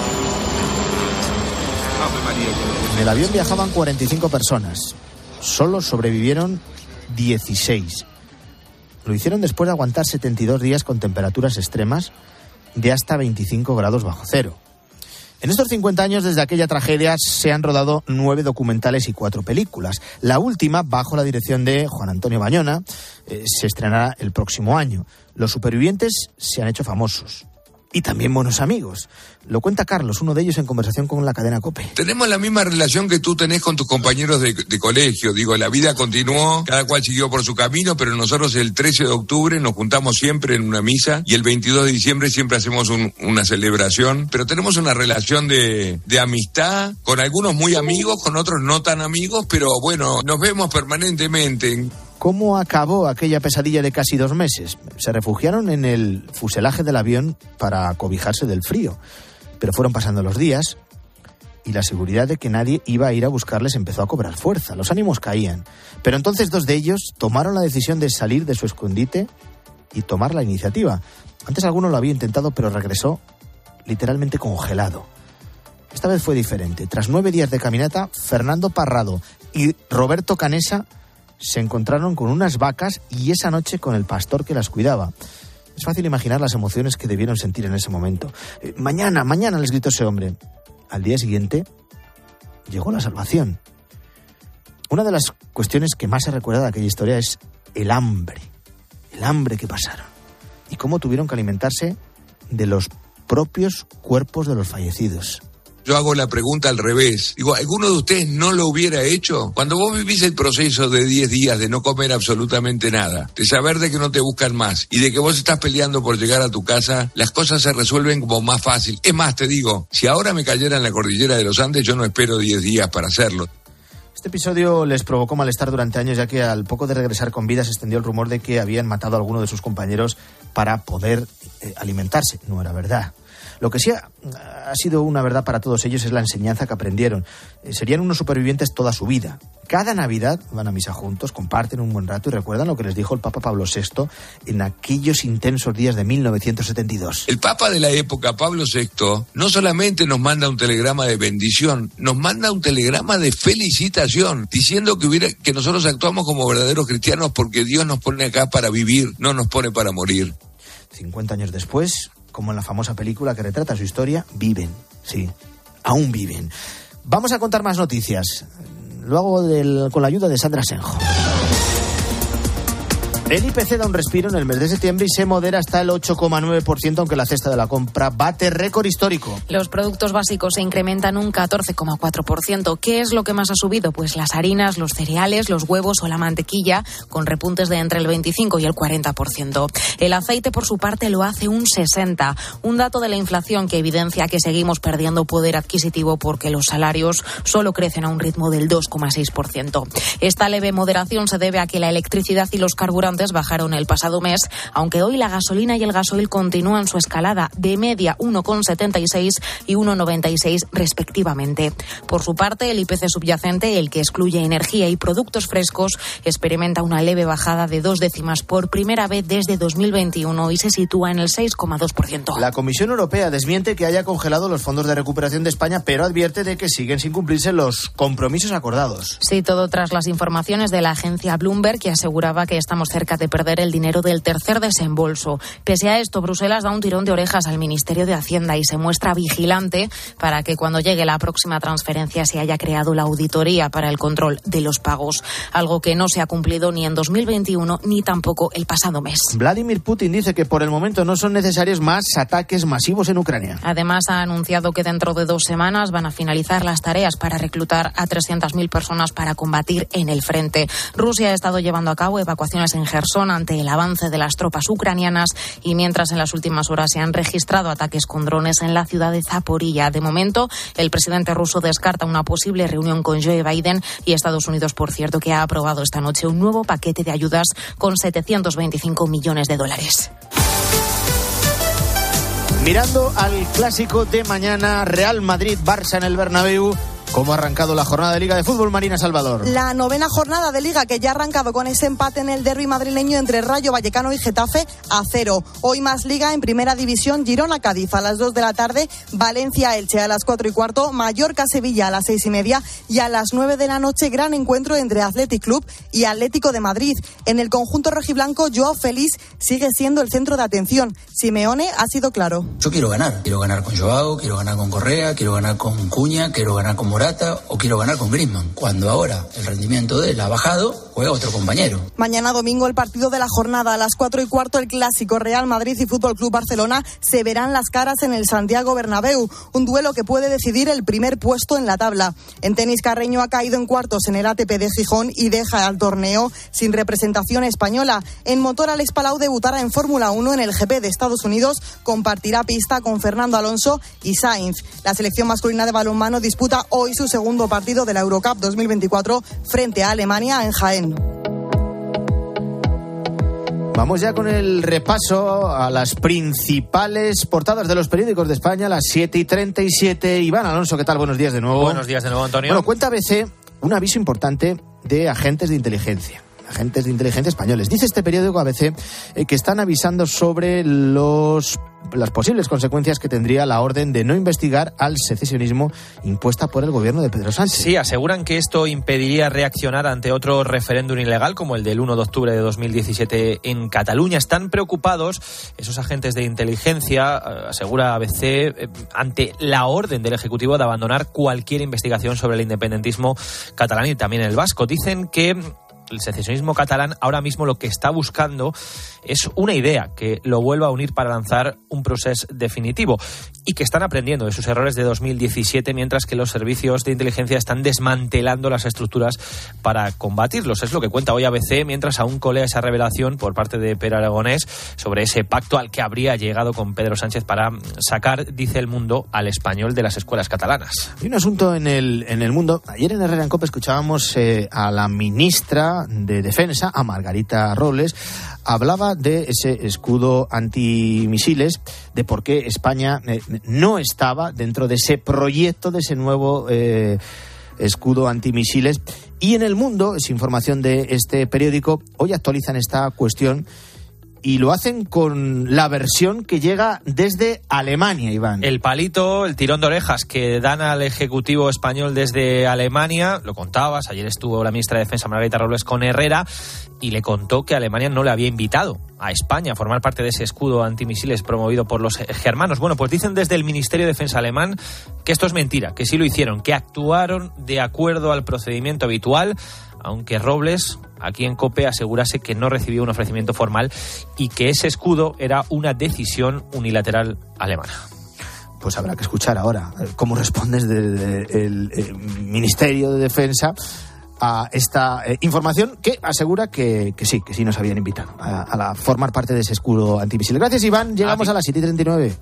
En el avión viajaban cuarenta y cinco personas. Solo sobrevivieron dieciséis. Lo hicieron después de aguantar setenta y dos días con temperaturas extremas de hasta veinticinco grados bajo cero. En estos cincuenta años desde aquella tragedia se han rodado nueve documentales y cuatro películas. La última, bajo la dirección de Juan Antonio Bayona, eh, se estrenará el próximo año. Los supervivientes se han hecho famosos. Y también buenos amigos. Lo cuenta Carlos, uno de ellos en conversación con la cadena COPE.
Tenemos la misma relación que tú tenés con tus compañeros de, de colegio. Digo, la vida continuó, cada cual siguió por su camino, pero nosotros el trece de octubre nos juntamos siempre en una misa y el veintidós de diciembre siempre hacemos un, una celebración. Pero tenemos una relación de, de amistad, con algunos muy amigos, con otros no tan amigos, pero bueno, nos vemos permanentemente.
¿Cómo acabó aquella pesadilla de casi dos meses? Se refugiaron en el fuselaje del avión para acobijarse del frío. Pero fueron pasando los días y la seguridad de que nadie iba a ir a buscarles empezó a cobrar fuerza. Los ánimos caían. Pero entonces dos de ellos tomaron la decisión de salir de su escondite y tomar la iniciativa. Antes alguno lo había intentado, pero regresó literalmente congelado. Esta vez fue diferente. Tras nueve días de caminata, Fernando Parrado y Roberto Canesa se encontraron con unas vacas y esa noche con el pastor que las cuidaba. Es fácil imaginar las emociones que debieron sentir en ese momento. Eh, mañana, mañana, les gritó ese hombre. Al día siguiente llegó la salvación. Una de las cuestiones que más se recuerda de aquella historia es el hambre. El hambre que pasaron. Y cómo tuvieron que alimentarse de los propios cuerpos de los fallecidos.
Yo hago la pregunta al revés. Digo, ¿alguno de ustedes no lo hubiera hecho? Cuando vos vivís el proceso de diez días de no comer absolutamente nada, de saber de que no te buscan más y de que vos estás peleando por llegar a tu casa, las cosas se resuelven como más fácil. Es más, te digo, si ahora me cayera en la cordillera de los Andes, yo no espero diez días para hacerlo.
Este episodio les provocó malestar durante años, ya que al poco de regresar con vida se extendió el rumor de que habían matado a alguno de sus compañeros para poder eh, alimentarse. No era verdad. Lo que sí ha, ha sido una verdad para todos ellos es la enseñanza que aprendieron. Eh, serían unos supervivientes toda su vida. Cada Navidad van a misa juntos, comparten un buen rato y recuerdan lo que les dijo el Papa Pablo sexto en aquellos intensos días de mil novecientos setenta y dos.
El Papa de la época, Pablo sexto, no solamente nos manda un telegrama de bendición, nos manda un telegrama de felicitación, diciendo que, hubiera, que nosotros actuamos como verdaderos cristianos porque Dios nos pone acá para vivir, no nos pone para morir.
cincuenta años después, como en la famosa película que retrata su historia, viven, sí, aún viven. Vamos a contar más noticias. Lo hago del, con la ayuda de Sandra Senjo. El I P C da un respiro en el mes de septiembre y se modera hasta el ocho coma nueve por ciento, aunque la cesta de la compra bate récord histórico.
Los productos básicos se incrementan un catorce coma cuatro por ciento. ¿Qué es lo que más ha subido? Pues las harinas, los cereales, los huevos o la mantequilla, con repuntes de entre el veinticinco y el cuarenta por ciento. El aceite, por su parte, lo hace un sesenta por ciento. Un dato de la inflación que evidencia que seguimos perdiendo poder adquisitivo porque los salarios solo crecen a un ritmo del dos coma seis por ciento. Esta leve moderación se debe a que la electricidad y los carburantes carburantes bajaron el pasado mes, aunque hoy la gasolina y el gasoil continúan su escalada, de media uno coma setenta y seis y uno coma noventa y seis respectivamente. Por su parte, el I P C subyacente, el que excluye energía y productos frescos, experimenta una leve bajada de dos décimas por primera vez desde dos mil veintiuno y se sitúa en el seis coma dos por ciento.
La Comisión Europea desmiente que haya congelado los fondos de recuperación de España, pero advierte de que siguen sin cumplirse los compromisos acordados.
Sí, todo tras las informaciones de la agencia Bloomberg, que aseguraba que estamos cerca de perder el dinero del tercer desembolso. Pese a esto, Bruselas da un tirón de orejas al Ministerio de Hacienda y se muestra vigilante para que cuando llegue la próxima transferencia se haya creado la auditoría para el control de los pagos, algo que no se ha cumplido ni en dos mil veintiuno ni tampoco el pasado mes.
Vladimir Putin dice que por el momento no son necesarios más ataques masivos en Ucrania.
Además, ha anunciado que dentro de dos semanas van a finalizar las tareas para reclutar a trescientas mil personas para combatir en el frente. Rusia ha estado llevando a cabo evacuaciones en Jersón ante el avance de las tropas ucranianas y mientras en las últimas horas se han registrado ataques con drones en la ciudad de Zaporilla. De momento, el presidente ruso descarta una posible reunión con Joe Biden y Estados Unidos, por cierto, que ha aprobado esta noche un nuevo paquete de ayudas con setecientos veinticinco millones de dólares.
Mirando al clásico de mañana, Real Madrid-Barça en el Bernabéu. ¿Cómo ha arrancado la jornada de Liga de Fútbol, Marina Salvador?
La novena jornada de Liga, que ya ha arrancado con ese empate en el derbi madrileño entre Rayo Vallecano y Getafe a cero. Hoy más Liga en Primera División, Girona-Cádiz a las dos de la tarde, Valencia-Elche a las cuatro y cuarto, Mallorca-Sevilla a las seis y media y a las nueve de la noche gran encuentro entre Athletic Club y Atlético de Madrid. En el conjunto rojiblanco, Joao Félix sigue siendo el centro de atención. Simeone ha sido claro.
Yo quiero ganar. Quiero ganar con Joao, quiero ganar con Correa, quiero ganar con Cuña, quiero ganar con Morata o quiero ganar con Griezmann. Cuando ahora el rendimiento de él ha bajado, juega otro compañero.
Mañana domingo el partido de la jornada a las cuatro y cuarto, el clásico Real Madrid y Fútbol Club Barcelona se verán las caras en el Santiago Bernabéu, un duelo que puede decidir el primer puesto en la tabla. En tenis, Carreño ha caído en cuartos en el A T P de Gijón y deja al torneo sin representación española. En motor, Alex Palau debutará en Fórmula uno en el G P de Estados Unidos, compartirá pista con Fernando Alonso y Sainz. La selección masculina de balonmano disputa hoy su segundo partido de la Eurocup dos mil veinticuatro frente a Alemania en Jaén.
Vamos ya con el repaso a las principales portadas de los periódicos de España, las siete y treinta y siete. Iván Alonso, ¿qué tal? Buenos días de nuevo.
Buenos días de nuevo, Antonio.
Bueno, cuenta A B C un aviso importante de agentes de inteligencia. Agentes de inteligencia españoles. Dice este periódico A B C eh, que están avisando sobre los las posibles consecuencias que tendría la orden de no investigar al secesionismo impuesta por el gobierno de Pedro Sánchez.
Sí, aseguran que esto impediría reaccionar ante otro referéndum ilegal como el del uno de octubre de dos mil diecisiete en Cataluña. Están preocupados esos agentes de inteligencia, asegura A B C, ante la orden del Ejecutivo de abandonar cualquier investigación sobre el independentismo catalán y también el vasco. Dicen que el secesionismo catalán ahora mismo lo que está buscando es una idea que lo vuelva a unir para lanzar un proceso definitivo y que están aprendiendo de sus errores de dos mil diecisiete mientras que los servicios de inteligencia están desmantelando las estructuras para combatirlos. Es lo que cuenta hoy A B C mientras aún colea esa revelación por parte de Pere Aragonés sobre ese pacto al que habría llegado con Pedro Sánchez para sacar, dice El Mundo, al español de las escuelas catalanas.
Hay un asunto en el, en el Mundo. Ayer en Herrera en Cope escuchábamos eh, a la ministra de Defensa, a Margarita Robles, hablaba de ese escudo antimisiles, de por qué España eh, no estaba dentro de ese proyecto, de ese nuevo eh, escudo antimisiles. Y en El Mundo, es información de este periódico, hoy actualizan esta cuestión y lo hacen con la versión que llega desde Alemania, Iván.
El palito, el tirón de orejas que dan al Ejecutivo español desde Alemania, lo contabas, ayer estuvo la ministra de Defensa Margarita Robles con Herrera y le contó que Alemania no le había invitado a España a formar parte de ese escudo antimisiles promovido por los germanos. Bueno, pues dicen desde el Ministerio de Defensa alemán que esto es mentira, que sí lo hicieron, que actuaron de acuerdo al procedimiento habitual, aunque Robles, aquí en COPE, asegurase que no recibió un ofrecimiento formal y que ese escudo era una decisión unilateral alemana.
Pues habrá que escuchar ahora cómo respondes desde el Ministerio de Defensa a esta eh, información que asegura que, que sí, que sí nos habían invitado a, a la, formar parte de ese escudo antimisiles. Gracias, Iván. Llegamos a, a las siete y treinta y nueve.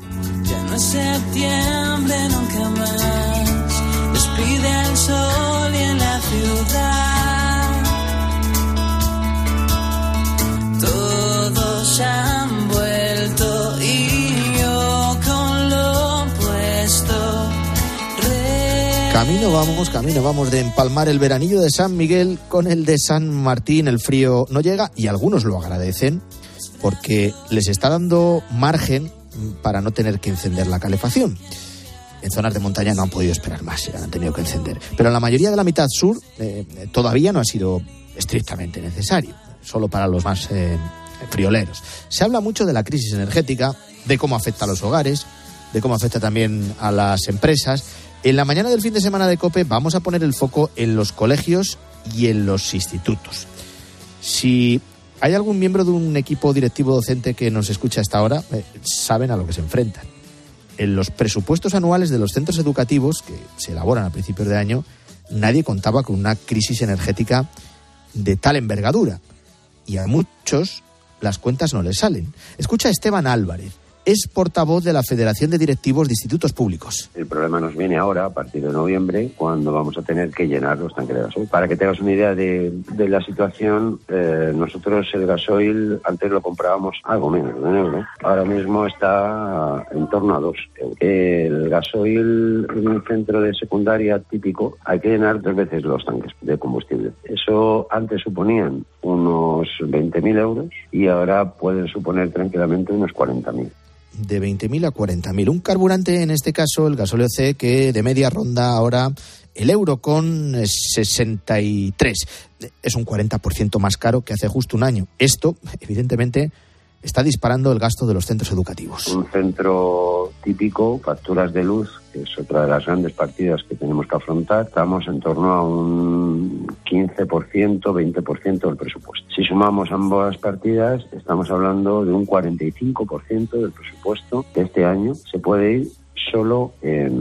Ya no es septiembre nunca más. Despide el sol y en la ciudad se han vuelto y yo con lo puesto.
Camino vamos, camino vamos de empalmar el veranillo de San Miguel con el de San Martín. El frío no llega y algunos lo agradecen porque les está dando margen para no tener que encender la calefacción. En zonas de montaña no han podido esperar más, han tenido que encender. Pero en la mayoría de la mitad sur eh, todavía no ha sido estrictamente necesario, solo para los más eh, frioleros. Se habla mucho de la crisis energética, de cómo afecta a los hogares, de cómo afecta también a las empresas. En la mañana del fin de semana de COPE vamos a poner el foco en los colegios y en los institutos. Si hay algún miembro de un equipo directivo docente que nos escucha hasta ahora, eh, saben a lo que se enfrentan. En los presupuestos anuales de los centros educativos, que se elaboran a principios de año, nadie contaba con una crisis energética de tal envergadura. Y a muchos las cuentas no les salen. Escucha a Esteban Álvarez. Es portavoz de la Federación de Directivos de Institutos Públicos.
El problema nos viene ahora, a partir de noviembre, cuando vamos a tener que llenar los tanques de gasoil. Para que tengas una idea de, de la situación, eh, nosotros el gasoil antes lo comprábamos algo menos de un euro. Ahora mismo está en torno a dos euros. El gasoil en un centro de secundaria típico hay que llenar tres veces los tanques de combustible. Eso antes suponían unos veinte mil euros y ahora pueden suponer tranquilamente unos cuarenta mil.
De veinte mil a cuarenta mil. Un carburante, en este caso el gasóleo C, que de media ronda ahora el euro con sesenta y tres. Es un cuarenta por ciento más caro que hace justo un año. Esto, evidentemente, está disparando el gasto de los centros educativos.
Un centro típico, facturas de luz, que es otra de las grandes partidas que tenemos que afrontar, estamos en torno a un quince por ciento, veinte por ciento del presupuesto. Si sumamos ambas partidas, estamos hablando de un cuarenta y cinco por ciento del presupuesto que este año se puede ir solo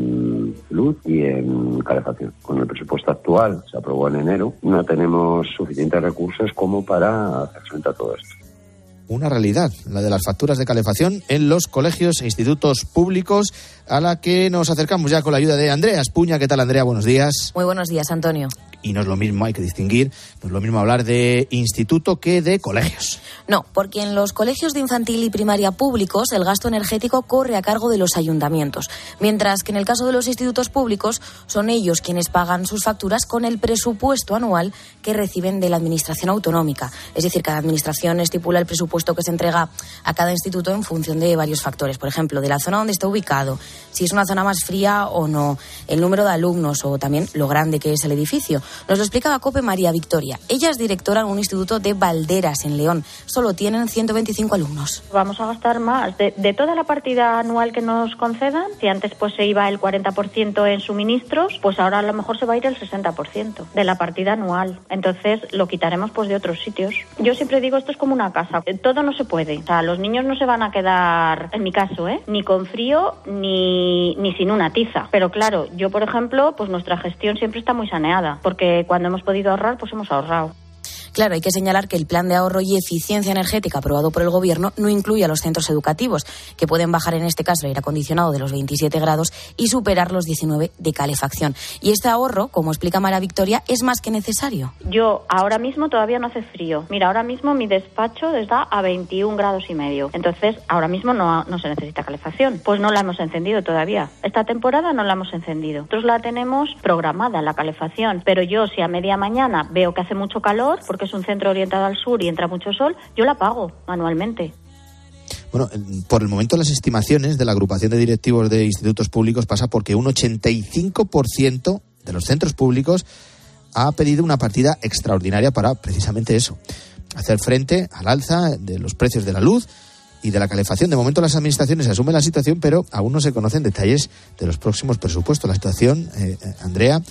en luz y en calefacción. Con el presupuesto actual, se aprobó en enero, no tenemos suficientes recursos como para hacer frente a todo esto.
Una realidad, la de las facturas de calefacción en los colegios e institutos públicos, a la que nos acercamos ya con la ayuda de Andrea Espuña. ¿Qué tal, Andrea? Buenos días.
Muy buenos días, Antonio.
Y no es lo mismo, hay que distinguir, no es lo mismo hablar de instituto que de colegios.
No, porque en los colegios de infantil y primaria públicos el gasto energético corre a cargo de los ayuntamientos, mientras que en el caso de los institutos públicos son ellos quienes pagan sus facturas con el presupuesto anual que reciben de la administración autonómica. Es decir, cada administración estipula el presupuesto que se entrega a cada instituto en función de varios factores, por ejemplo, de la zona donde está ubicado, si es una zona más fría o no, el número de alumnos o también lo grande que es el edificio. Nos lo explicaba COPE María Victoria. Ella es directora en un instituto de Valderas, en León. Solo tienen ciento veinticinco alumnos.
Vamos a gastar más. De, de toda la partida anual que nos concedan, si antes pues se iba el cuarenta por ciento en suministros, pues ahora a lo mejor se va a ir el sesenta por ciento de la partida anual. Entonces lo quitaremos pues de otros sitios. Yo siempre digo, esto es como una casa. Todo no se puede. O sea, los niños no se van a quedar, en mi caso, ¿eh? ni con frío ni, ni sin una tiza. Pero claro, yo por ejemplo, pues nuestra gestión siempre está muy saneada, porque cuando hemos podido ahorrar, pues hemos ahorrado.
Claro, hay que señalar que el plan de ahorro y eficiencia energética aprobado por el Gobierno no incluye a los centros educativos, que pueden bajar en este caso el aire acondicionado de los veintisiete grados y superar los diecinueve de calefacción. Y este ahorro, como explica María Victoria, es más que necesario.
Yo ahora mismo todavía no hace frío. Mira, ahora mismo mi despacho está a veintiún grados y medio. Entonces, ahora mismo no, no se necesita calefacción. Pues no la hemos encendido todavía. Esta temporada no la hemos encendido. Nosotros la tenemos programada, la calefacción. Pero yo, si a media mañana veo que hace mucho calor, porque es un centro orientado al sur y entra mucho sol, yo la apago manualmente.
Bueno, por el momento las estimaciones de la agrupación de directivos de institutos públicos pasa porque un ochenta y cinco por ciento de los centros públicos ha pedido una partida extraordinaria para precisamente eso, hacer frente al alza de los precios de la luz y de la calefacción. De momento las administraciones asumen la situación, pero aún no se conocen detalles de los próximos presupuestos. La situación, eh, Andrea,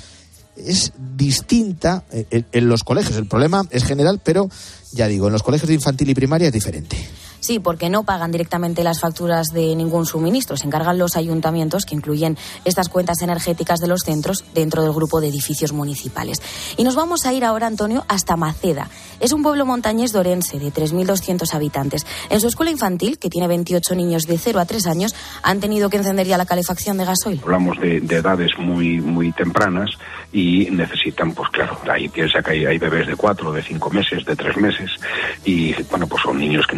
es distinta en los colegios. El problema es general, pero ya digo, en los colegios de infantil y primaria es diferente.
Sí, porque no pagan directamente las facturas de ningún suministro. Se encargan los ayuntamientos, que incluyen estas cuentas energéticas de los centros dentro del grupo de edificios municipales. Y nos vamos a ir ahora, Antonio, hasta Maceda. Es un pueblo montañés de Orense de tres mil doscientos habitantes. En su escuela infantil, que tiene veintiocho niños de cero a tres años, han tenido que encender ya la calefacción de gasoil.
Hablamos de, de edades muy muy tempranas y necesitan, pues claro, ahí piensa que hay, hay bebés de cuatro, de cinco meses, de tres meses y, bueno, pues son niños que necesitan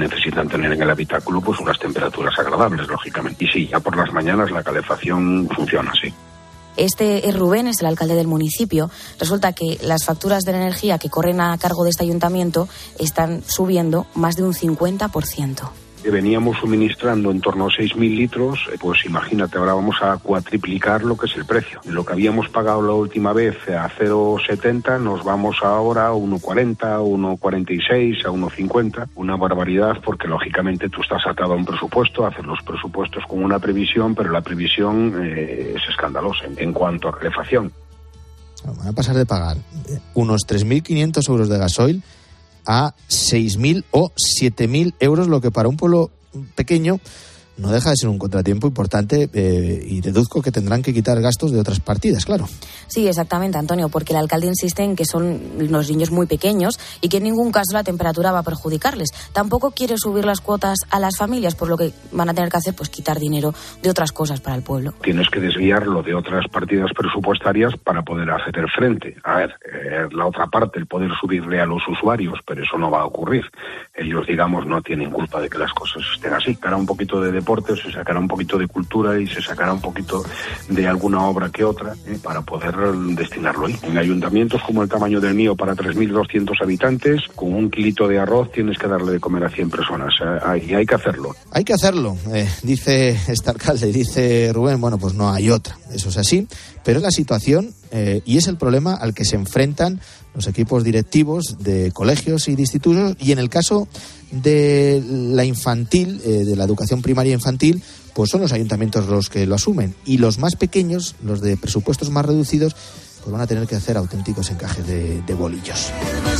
mantener en el habitáculo pues unas temperaturas agradables, lógicamente. Y sí, ya por las mañanas la calefacción funciona, sí.
Este es Rubén, es el alcalde del municipio. Resulta que las facturas de la energía que corren a cargo de este ayuntamiento están subiendo más de un cincuenta por ciento.
Veníamos suministrando en torno a seis mil litros, pues imagínate, ahora vamos a cuatriplicar lo que es el precio. Lo que habíamos pagado la última vez a cero coma setenta, nos vamos ahora a uno coma cuarenta, a uno coma cuarenta y seis, a uno coma cincuenta. Una barbaridad porque lógicamente tú estás atado a un presupuesto, haces los presupuestos con una previsión, pero la previsión eh, es escandalosa en, en cuanto a calefacción.
Van a pasar de pagar unos tres mil quinientos euros de gasoil a seis mil o siete mil euros, lo que para un pueblo pequeño no deja de ser un contratiempo importante, eh, y deduzco que tendrán que quitar gastos de otras partidas, claro.
Sí, exactamente, Antonio, porque el alcalde insiste en que son los niños muy pequeños y que en ningún caso la temperatura va a perjudicarles. Tampoco quiere subir las cuotas a las familias, por lo que van a tener que hacer pues quitar dinero de otras cosas para el pueblo.
Tienes que desviarlo de otras partidas presupuestarias para poder hacer frente. A ver, eh, la otra parte, el poder subirle a los usuarios, pero eso no va a ocurrir. Ellos, digamos, no tienen culpa de que las cosas estén así. Cara un poquito de deporte, se sacará un poquito de cultura y se sacará un poquito de alguna obra que otra eh, para poder destinarlo ahí. En ayuntamientos como el tamaño del mío, para tres mil doscientos habitantes, con un kilito de arroz tienes que darle de comer a cien personas. Eh, y hay que hacerlo.
Hay que hacerlo, eh, dice este alcalde, dice Rubén. Bueno, pues no hay otra, eso es así, pero es la situación eh, y es el problema al que se enfrentan los equipos directivos de colegios y de institutos, y en el caso de la infantil, eh, de la educación primaria infantil, pues son los ayuntamientos los que lo asumen, y los más pequeños, los de presupuestos más reducidos, pues van a tener que hacer auténticos encajes de, de bolillos.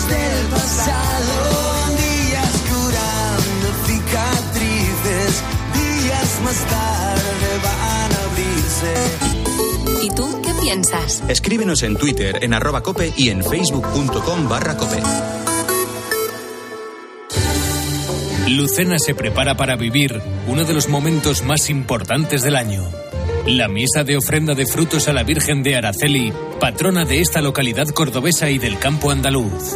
¿Y tú qué piensas?
Escríbenos en Twitter, en arroba cope y en facebook.com barra cope.
Lucena se prepara para vivir uno de los momentos más importantes del año. La misa de ofrenda de frutos a la Virgen de Araceli, patrona de esta localidad cordobesa y del campo andaluz.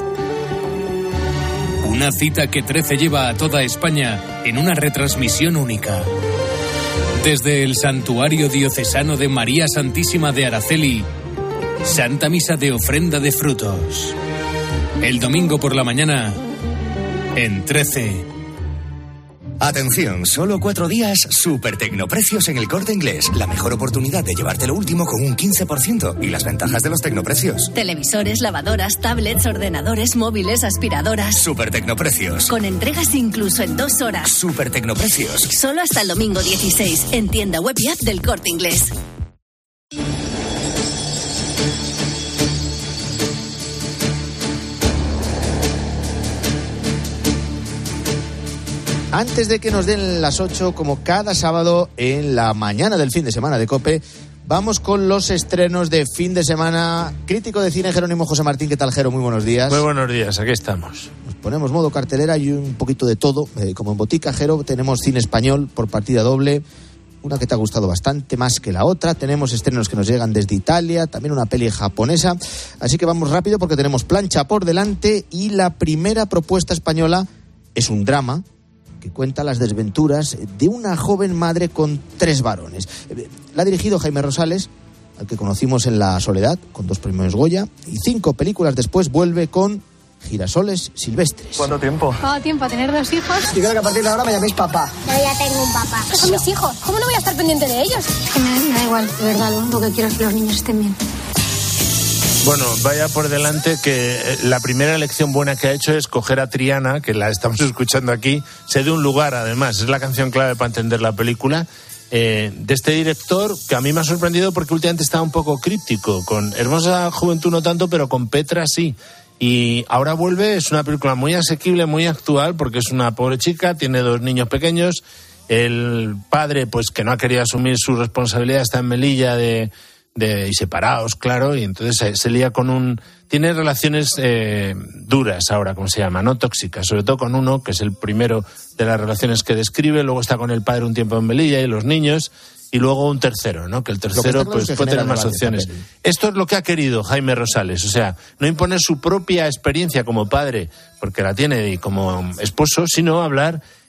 Una cita que trece lleva a toda España en una retransmisión única. Desde el Santuario Diocesano de María Santísima de Araceli, Santa Misa de ofrenda de frutos. El domingo por la mañana, en trece.
Atención, solo cuatro días, super tecnoprecios en el Corte Inglés. La mejor oportunidad de llevarte lo último con un quince por ciento y las ventajas de los tecnoprecios.
Televisores, lavadoras, tablets, ordenadores, móviles, aspiradoras.
Super tecnoprecios.
Con entregas incluso en dos horas.
Super tecnoprecios.
Solo hasta el domingo dieciséis, en tienda web y app del Corte Inglés.
Antes de que nos den las ocho, como cada sábado en la mañana del fin de semana de COPE, vamos con los estrenos de fin de semana. Crítico de cine, Jerónimo José Martín. ¿Qué tal, Jero? Muy buenos días.
Muy buenos días, aquí estamos.
Nos ponemos modo cartelera y un poquito de todo. Eh, como en Botica, Jero, tenemos cine español por partida doble. Una que te ha gustado bastante más que la otra. Tenemos estrenos que nos llegan desde Italia, también una peli japonesa. Así que vamos rápido porque tenemos plancha por delante, y la primera propuesta española es un drama que cuenta las desventuras de una joven madre con tres varones. La ha dirigido Jaime Rosales, al que conocimos en La Soledad, con dos premios Goya, y cinco películas después vuelve con Girasoles Silvestres.
¿Cuánto tiempo?
¿Cuánto tiempo? ¿A tener dos hijos?
Yo creo que a partir de ahora me llaméis papá.
Yo ya tengo un papá. Son mis hijos. ¿Cómo no voy a estar pendiente de ellos? Es que me, me da igual, de verdad. Lo único que quiero es que los niños estén bien.
Bueno, vaya por delante que la primera elección buena que ha hecho es coger a Triana, que la estamos escuchando aquí, sé de un lugar además, es la canción clave para entender la película, eh, de este director que a mí me ha sorprendido porque últimamente estaba un poco críptico, con Hermosa Juventud no tanto, pero con Petra sí. Y ahora vuelve, es una película muy asequible, muy actual, porque es una pobre chica, tiene dos niños pequeños, el padre pues que no ha querido asumir su responsabilidad, está en Melilla de... De, y separados, claro, y entonces se, se lía con un... Tiene relaciones eh, duras ahora, como se llama, no tóxicas, sobre todo con uno, que es el primero de las relaciones que describe, luego está con el padre un tiempo en Melilla y los niños, y luego un tercero, ¿no? Que el tercero pues puede tener más opciones. Esto es lo que ha querido Jaime Rosales, o sea, no imponer su propia experiencia como padre, porque la tiene, y como esposo, sino hablar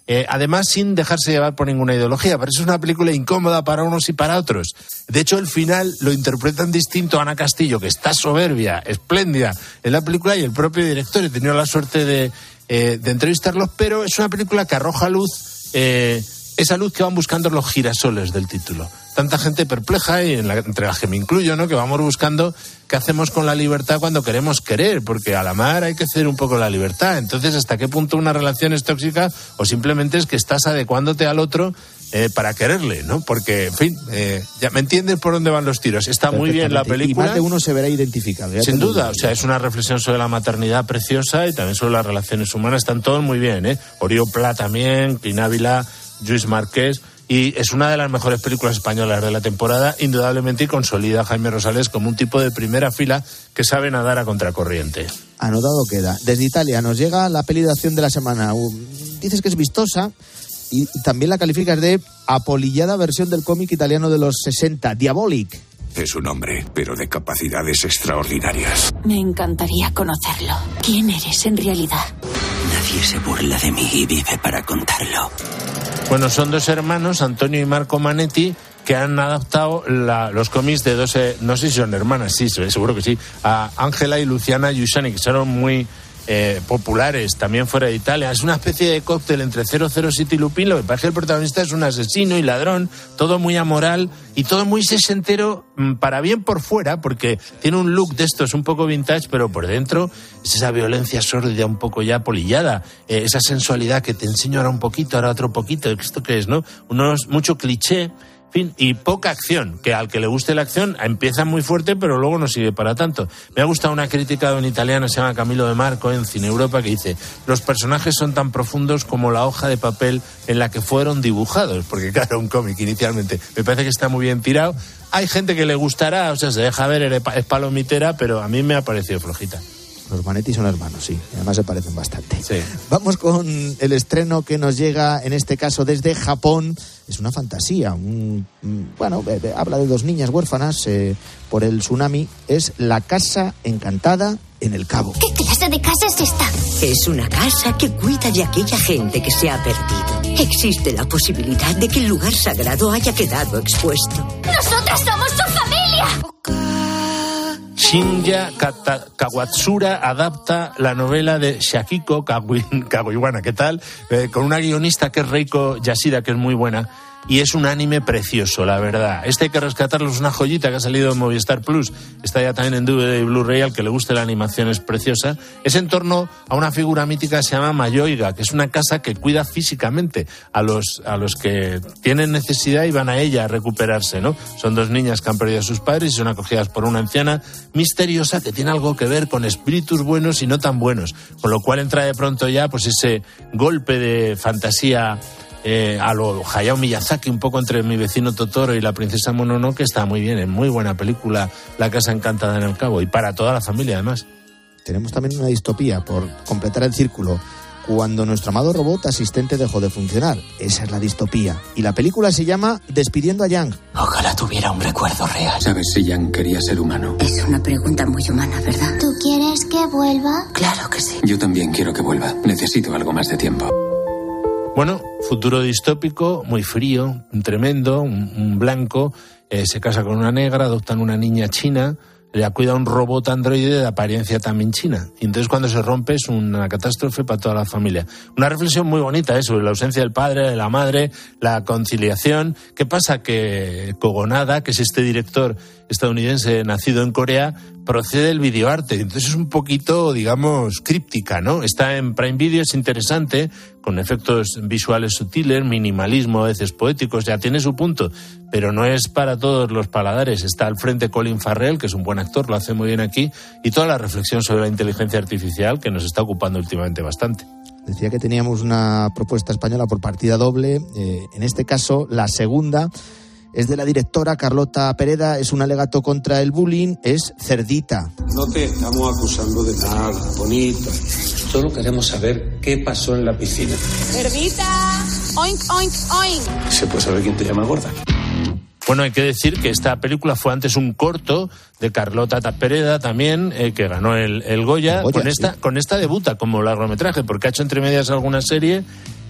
Eh, además, sin dejarse llevar por ninguna ideología. Pero es una película incómoda para unos y para otros. De hecho, el final lo interpretan distinto a Ana Castillo, que está soberbia, espléndida en la película, y el propio director. He tenido la suerte de, eh, de entrevistarlos, pero es una película que arroja luz, eh, esa luz que van buscando los girasoles del título. Tanta gente perpleja, y en la, entre las que me incluyo, ¿no?, que vamos buscando qué hacemos con la libertad cuando queremos querer, porque a la mar hay que ceder un poco la libertad. Entonces, ¿hasta qué punto una relación es tóxica o simplemente es que estás adecuándote al otro eh, para quererle, ¿no? Porque, en fin, eh, ya me entiendes por dónde van los tiros. Está muy bien la película.
Y más de uno se verá identificado.
Sin duda, o sea, es una reflexión sobre la maternidad preciosa y también sobre las relaciones humanas. Están todos muy bien, ¿eh? Oriol Pla también, Crin Ávila, Lluís Marqués. Y es una de las mejores películas españolas de la temporada, indudablemente, y consolida a Jaime Rosales como un tipo de primera fila que sabe nadar a contracorriente.
Anotado queda. Desde Italia nos llega la peli de acción de la semana. Dices que es vistosa y también la calificas de apolillada versión del cómic italiano de los sesenta, Diabolic.
Es un hombre, pero de capacidades extraordinarias.
Me encantaría conocerlo. ¿Quién eres en realidad?
Nadie se burla de mí y vive para contarlo.
Bueno, son dos hermanos, Antonio y Marco Manetti, que han adaptado la, los cómics de dos, eh, no sé si son hermanas, sí, seguro que sí, a Ángela y Luciana Giussani, que son muy eh, populares también fuera de Italia. Es una especie de cóctel entre cero cero siete y Lupin. Lo que pasa es que el protagonista es un asesino y ladrón, todo muy amoral y todo muy sesentero, para bien por fuera, porque tiene un look de estos un poco vintage, pero por dentro es esa violencia sórdida un poco ya polillada, eh, esa sensualidad que te enseño ahora un poquito, ahora otro poquito. ¿Esto qué es, no? Unos, mucho cliché, fin, y poca acción, que al que le guste la acción empieza muy fuerte, pero luego no sigue para tanto. Me ha gustado una crítica de un italiano, se llama Camilo De Marco, en Cine Europa, que dice: los personajes son tan profundos como la hoja de papel en la que fueron dibujados, porque claro, un cómic inicialmente. Me parece que está muy bien tirado. Hay gente que le gustará, o sea, se deja ver, es palomitera, pero a mí me ha parecido flojita.
Los Manetti son hermanos, sí. Además se parecen bastante.
Sí.
Vamos con el estreno que nos llega, en este caso, desde Japón. Es una fantasía. Un, bueno, eh, habla de dos niñas huérfanas eh, por el tsunami. Es La Casa Encantada en el Cabo.
¿Qué clase de casa es esta?
Es una casa que cuida de aquella gente que se ha perdido. Existe la posibilidad de que el lugar sagrado haya quedado expuesto.
¡Nosotras somos su familia!
Shinya Kawatsura adapta la novela de Shakiko Kagoiwana, ¿qué tal? Eh, con una guionista que es Reiko Yashida, que es muy buena. Y es un anime precioso, la verdad. Este hay que rescatarlo, es una joyita que ha salido en Movistar Plus. Está ya también en D V D y Blu-ray, al que le guste la animación es preciosa. Es en torno a una figura mítica que se llama Mayoiga, que es una casa que cuida físicamente a los, a los que tienen necesidad y van a ella a recuperarse, ¿no? Son dos niñas que han perdido a sus padres y son acogidas por una anciana misteriosa que tiene algo que ver con espíritus buenos y no tan buenos. Con lo cual entra de pronto ya pues ese golpe de fantasía Eh, a lo Hayao Miyazaki, un poco entre Mi vecino Totoro y La princesa Mononoke, que está muy bien, es muy buena película, La Casa Encantada en el Cabo, y para toda la familia además.
Tenemos también una distopía, por completar el círculo, cuando nuestro amado robot asistente dejó de funcionar. Esa es la distopía. Y la película se llama Despidiendo a Yang.
Ojalá tuviera un recuerdo real.
¿Sabes si Yang quería ser humano?
Es una pregunta muy humana, ¿verdad? ¿Tú quieres que vuelva?
Claro que sí.
Yo también quiero que vuelva. Necesito algo más de tiempo.
Bueno, futuro distópico, muy frío, tremendo, un, un blanco, eh, se casa con una negra, adoptan una niña china, le cuida un robot androide de apariencia también china. Y entonces cuando se rompe es una catástrofe para toda la familia. Una reflexión muy bonita, ¿eh? Sobre la ausencia del padre, de la madre, la conciliación. ¿Qué pasa? Que Kogonada, que es este director estadounidense nacido en Corea, procede del videoarte. Entonces es un poquito, digamos, críptica, ¿no? Está en Prime Video, es interesante, con efectos visuales sutiles, minimalismo, a veces poéticos, ya tiene su punto, pero no es para todos los paladares. Está al frente Colin Farrell, que es un buen actor, lo hace muy bien aquí, y toda la reflexión sobre la inteligencia artificial, que nos está ocupando últimamente bastante.
Decía que teníamos una propuesta española por partida doble, eh, en este caso la segunda es de la directora Carlota Pereda, es un alegato contra el bullying, es Cerdita.
No te estamos acusando de nada, bonita. Solo queremos saber qué pasó en la piscina.
Cerdita, oink, oink, oink.
¿Se puede saber quién te llama gorda?
Bueno, hay que decir que esta película fue antes un corto de Carlota Pereda también, eh, que ganó el, el Goya. El Goya con, esta, sí. con esta debuta como largometraje, porque ha hecho entre medias alguna serie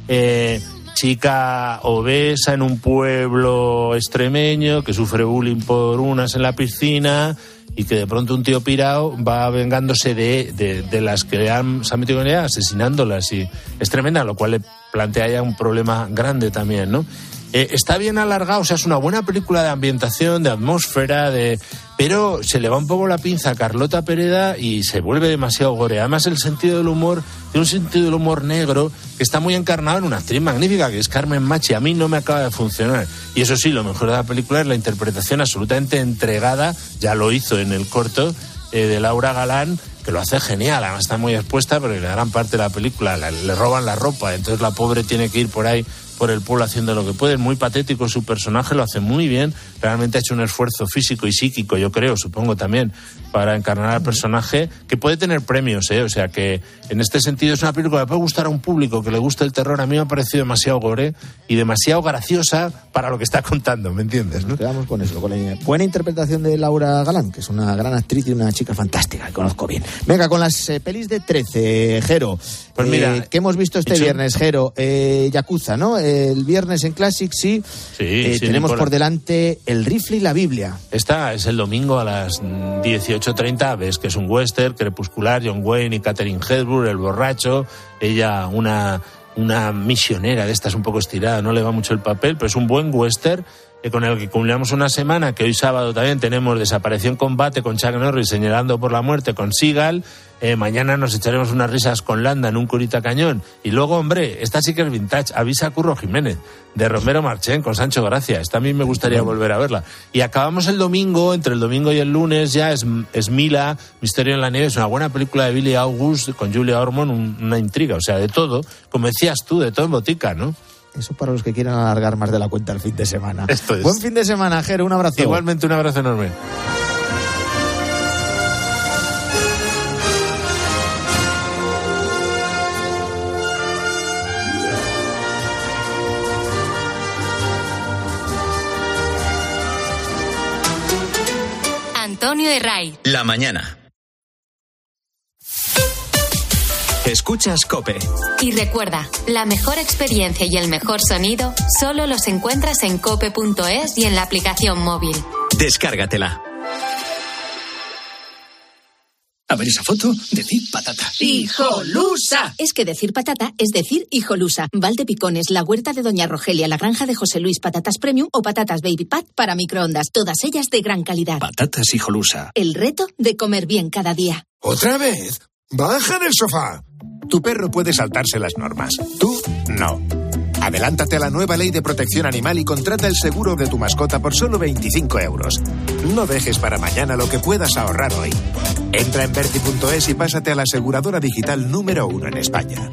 eh, chica obesa en un pueblo extremeño que sufre bullying por unas en la piscina y que de pronto un tío pirao va vengándose de, de, de las que han, se han metido con ella, asesinándolas, y es tremenda, lo cual le plantea ya un problema grande también, ¿no? Eh, está bien alargado, o sea, es una buena película de ambientación, de atmósfera, de pero se le va un poco la pinza a Carlota Pereda y se vuelve demasiado gore. Además, el sentido del humor, tiene un sentido del humor negro que está muy encarnado en una actriz magnífica, que es Carmen Machi. A mí no me acaba de funcionar. Y eso sí, lo mejor de la película es la interpretación absolutamente entregada, ya lo hizo en el corto, eh, de Laura Galán, que lo hace genial. Además está muy expuesta, porque la gran parte de la película la, le roban la ropa, entonces la pobre tiene que ir por ahí por el pueblo haciendo lo que puede. Muy patético su personaje, lo hace muy bien, realmente ha hecho un esfuerzo físico y psíquico, yo creo, supongo también, para encarnar al personaje, que puede tener premios, ¿eh? O sea que en este sentido es una película que puede gustar a un público que le gusta el terror. A mí me ha parecido demasiado gore y demasiado graciosa para lo que está contando, ¿me entiendes? ¿No?
Nos quedamos con eso, con la buena interpretación de Laura Galán, que es una gran actriz y una chica fantástica, que conozco bien. Venga, con las eh, pelis de trece, Jero.
Pues mira,
eh, ¿qué hemos visto este
hecho...
viernes, Jero? Eh, Yakuza, ¿no? El viernes en Classic, sí.
Sí,
eh,
sí,
tenemos
Nicola.
por delante El rifle y la Biblia.
Esta es el domingo a las dieciocho treinta. Ves que es un western crepuscular, John Wayne y Catherine Hepburn, el borracho. Ella, una, una misionera de estas un poco estirada, no le va mucho el papel, pero es un buen western eh, con el que culminamos una semana, que hoy sábado también tenemos Desaparición Combate con Chuck Norris señalando por la muerte con Seagal. Eh, mañana nos echaremos unas risas con Landa en un curita cañón. Y luego, hombre, esta sí que es vintage, Avisa Curro Jiménez, de Romero Marchén con Sancho Gracia. Esta a mí me gustaría volver a verla. Y acabamos el domingo, entre el domingo y el lunes ya es, es Mila, Misterio en la nieve. Es una buena película de Billy August con Julia Ormond, un, una intriga, o sea, de todo, como decías tú, de todo en botica, ¿no?
Eso para los que quieran alargar más de la cuenta el fin de semana.
Esto es.
Buen fin de semana, Jero, un abrazo.
Igualmente, un abrazo enorme.
Antonio Herray.
La mañana. Escuchas COPE.
Y recuerda, la mejor experiencia y el mejor sonido solo los encuentras en cope punto es y en la aplicación móvil.
Descárgatela.
A ver esa foto, decir patata.
¡Hijolusa! Es que decir patata es decir hijolusa. Valdepicones, la huerta de Doña Rogelia, la granja de José Luis, patatas premium o patatas baby pat para microondas. Todas ellas de gran calidad.
Patatas hijolusa.
El reto de comer bien cada día.
¿Otra vez? ¡Baja del sofá! Tu perro puede saltarse las normas. Tú, no. Adelántate a la nueva ley de protección animal y contrata el seguro de tu mascota por solo veinticinco euros. No dejes para mañana lo que puedas ahorrar hoy. Entra en Berti punto es y pásate a la aseguradora digital número uno en España.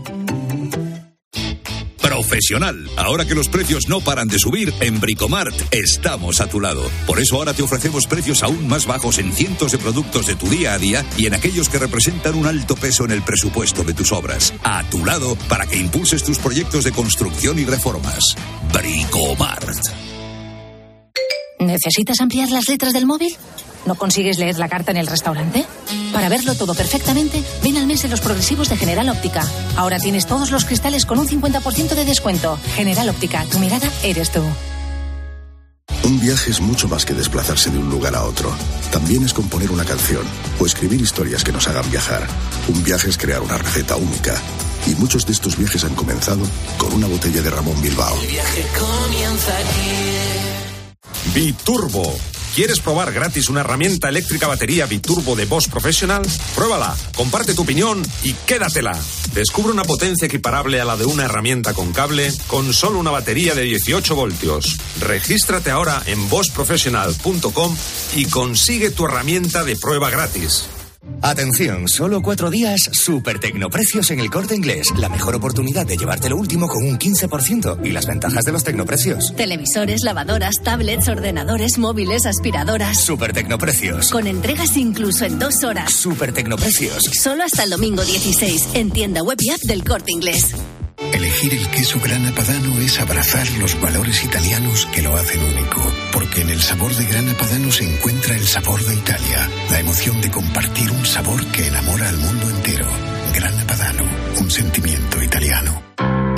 Profesional. Ahora que los precios no paran de subir, en Bricomart estamos a tu lado. Por eso ahora te ofrecemos precios aún más bajos en cientos de productos de tu día a día y en aquellos que representan un alto peso en el presupuesto de tus obras. A tu lado para que impulses tus proyectos de construcción y reformas. Bricomart.
¿Necesitas ampliar las letras del móvil? ¿No consigues leer la carta en el restaurante? Para verlo todo perfectamente, ven al mes en los progresivos de General Óptica. Ahora tienes todos los cristales con un cincuenta por ciento de descuento. General Óptica, tu mirada eres tú.
Un viaje es mucho más que desplazarse de un lugar a otro. También es componer una canción o escribir historias que nos hagan viajar. Un viaje es crear una receta única. Y muchos de estos viajes han comenzado con una botella de Ramón Bilbao.
El viaje comienza aquí.
Biturbo. ¿Quieres probar gratis una herramienta eléctrica batería Biturbo de Bosch Professional? Pruébala, comparte tu opinión y quédatela. Descubre una potencia equiparable a la de una herramienta con cable con solo una batería de dieciocho voltios. Regístrate ahora en bosch professional punto com y consigue tu herramienta de prueba gratis.
Atención, solo cuatro días, super tecnoprecios en el Corte Inglés. La mejor oportunidad de llevarte lo último con un quince por ciento y las ventajas de los tecnoprecios.
Televisores, lavadoras, tablets, ordenadores, móviles, aspiradoras.
Super tecnoprecios.
Con entregas incluso en dos horas.
Super tecnoprecios.
Solo hasta el domingo dieciséis, en tienda web y app del Corte Inglés.
Elegir el queso Grana Padano es abrazar los valores italianos que lo hacen único, porque en el sabor de Grana Padano se encuentra el sabor de Italia, la emoción de compartir un sabor que enamora al mundo entero. Grana Padano, un sentimiento italiano.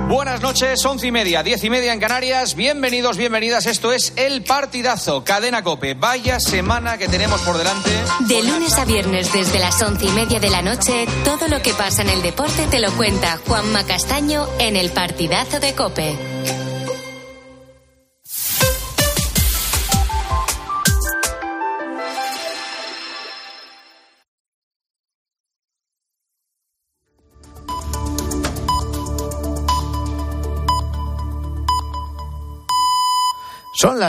Buenas noches, once y media, diez y media en Canarias. Bienvenidos, bienvenidas. Esto es El Partidazo, Cadena COPE. Vaya semana que tenemos por delante.
De lunes a viernes desde las once y media de la noche, todo lo que pasa en el deporte te lo cuenta Juanma Castaño en El Partidazo de COPE.
Son las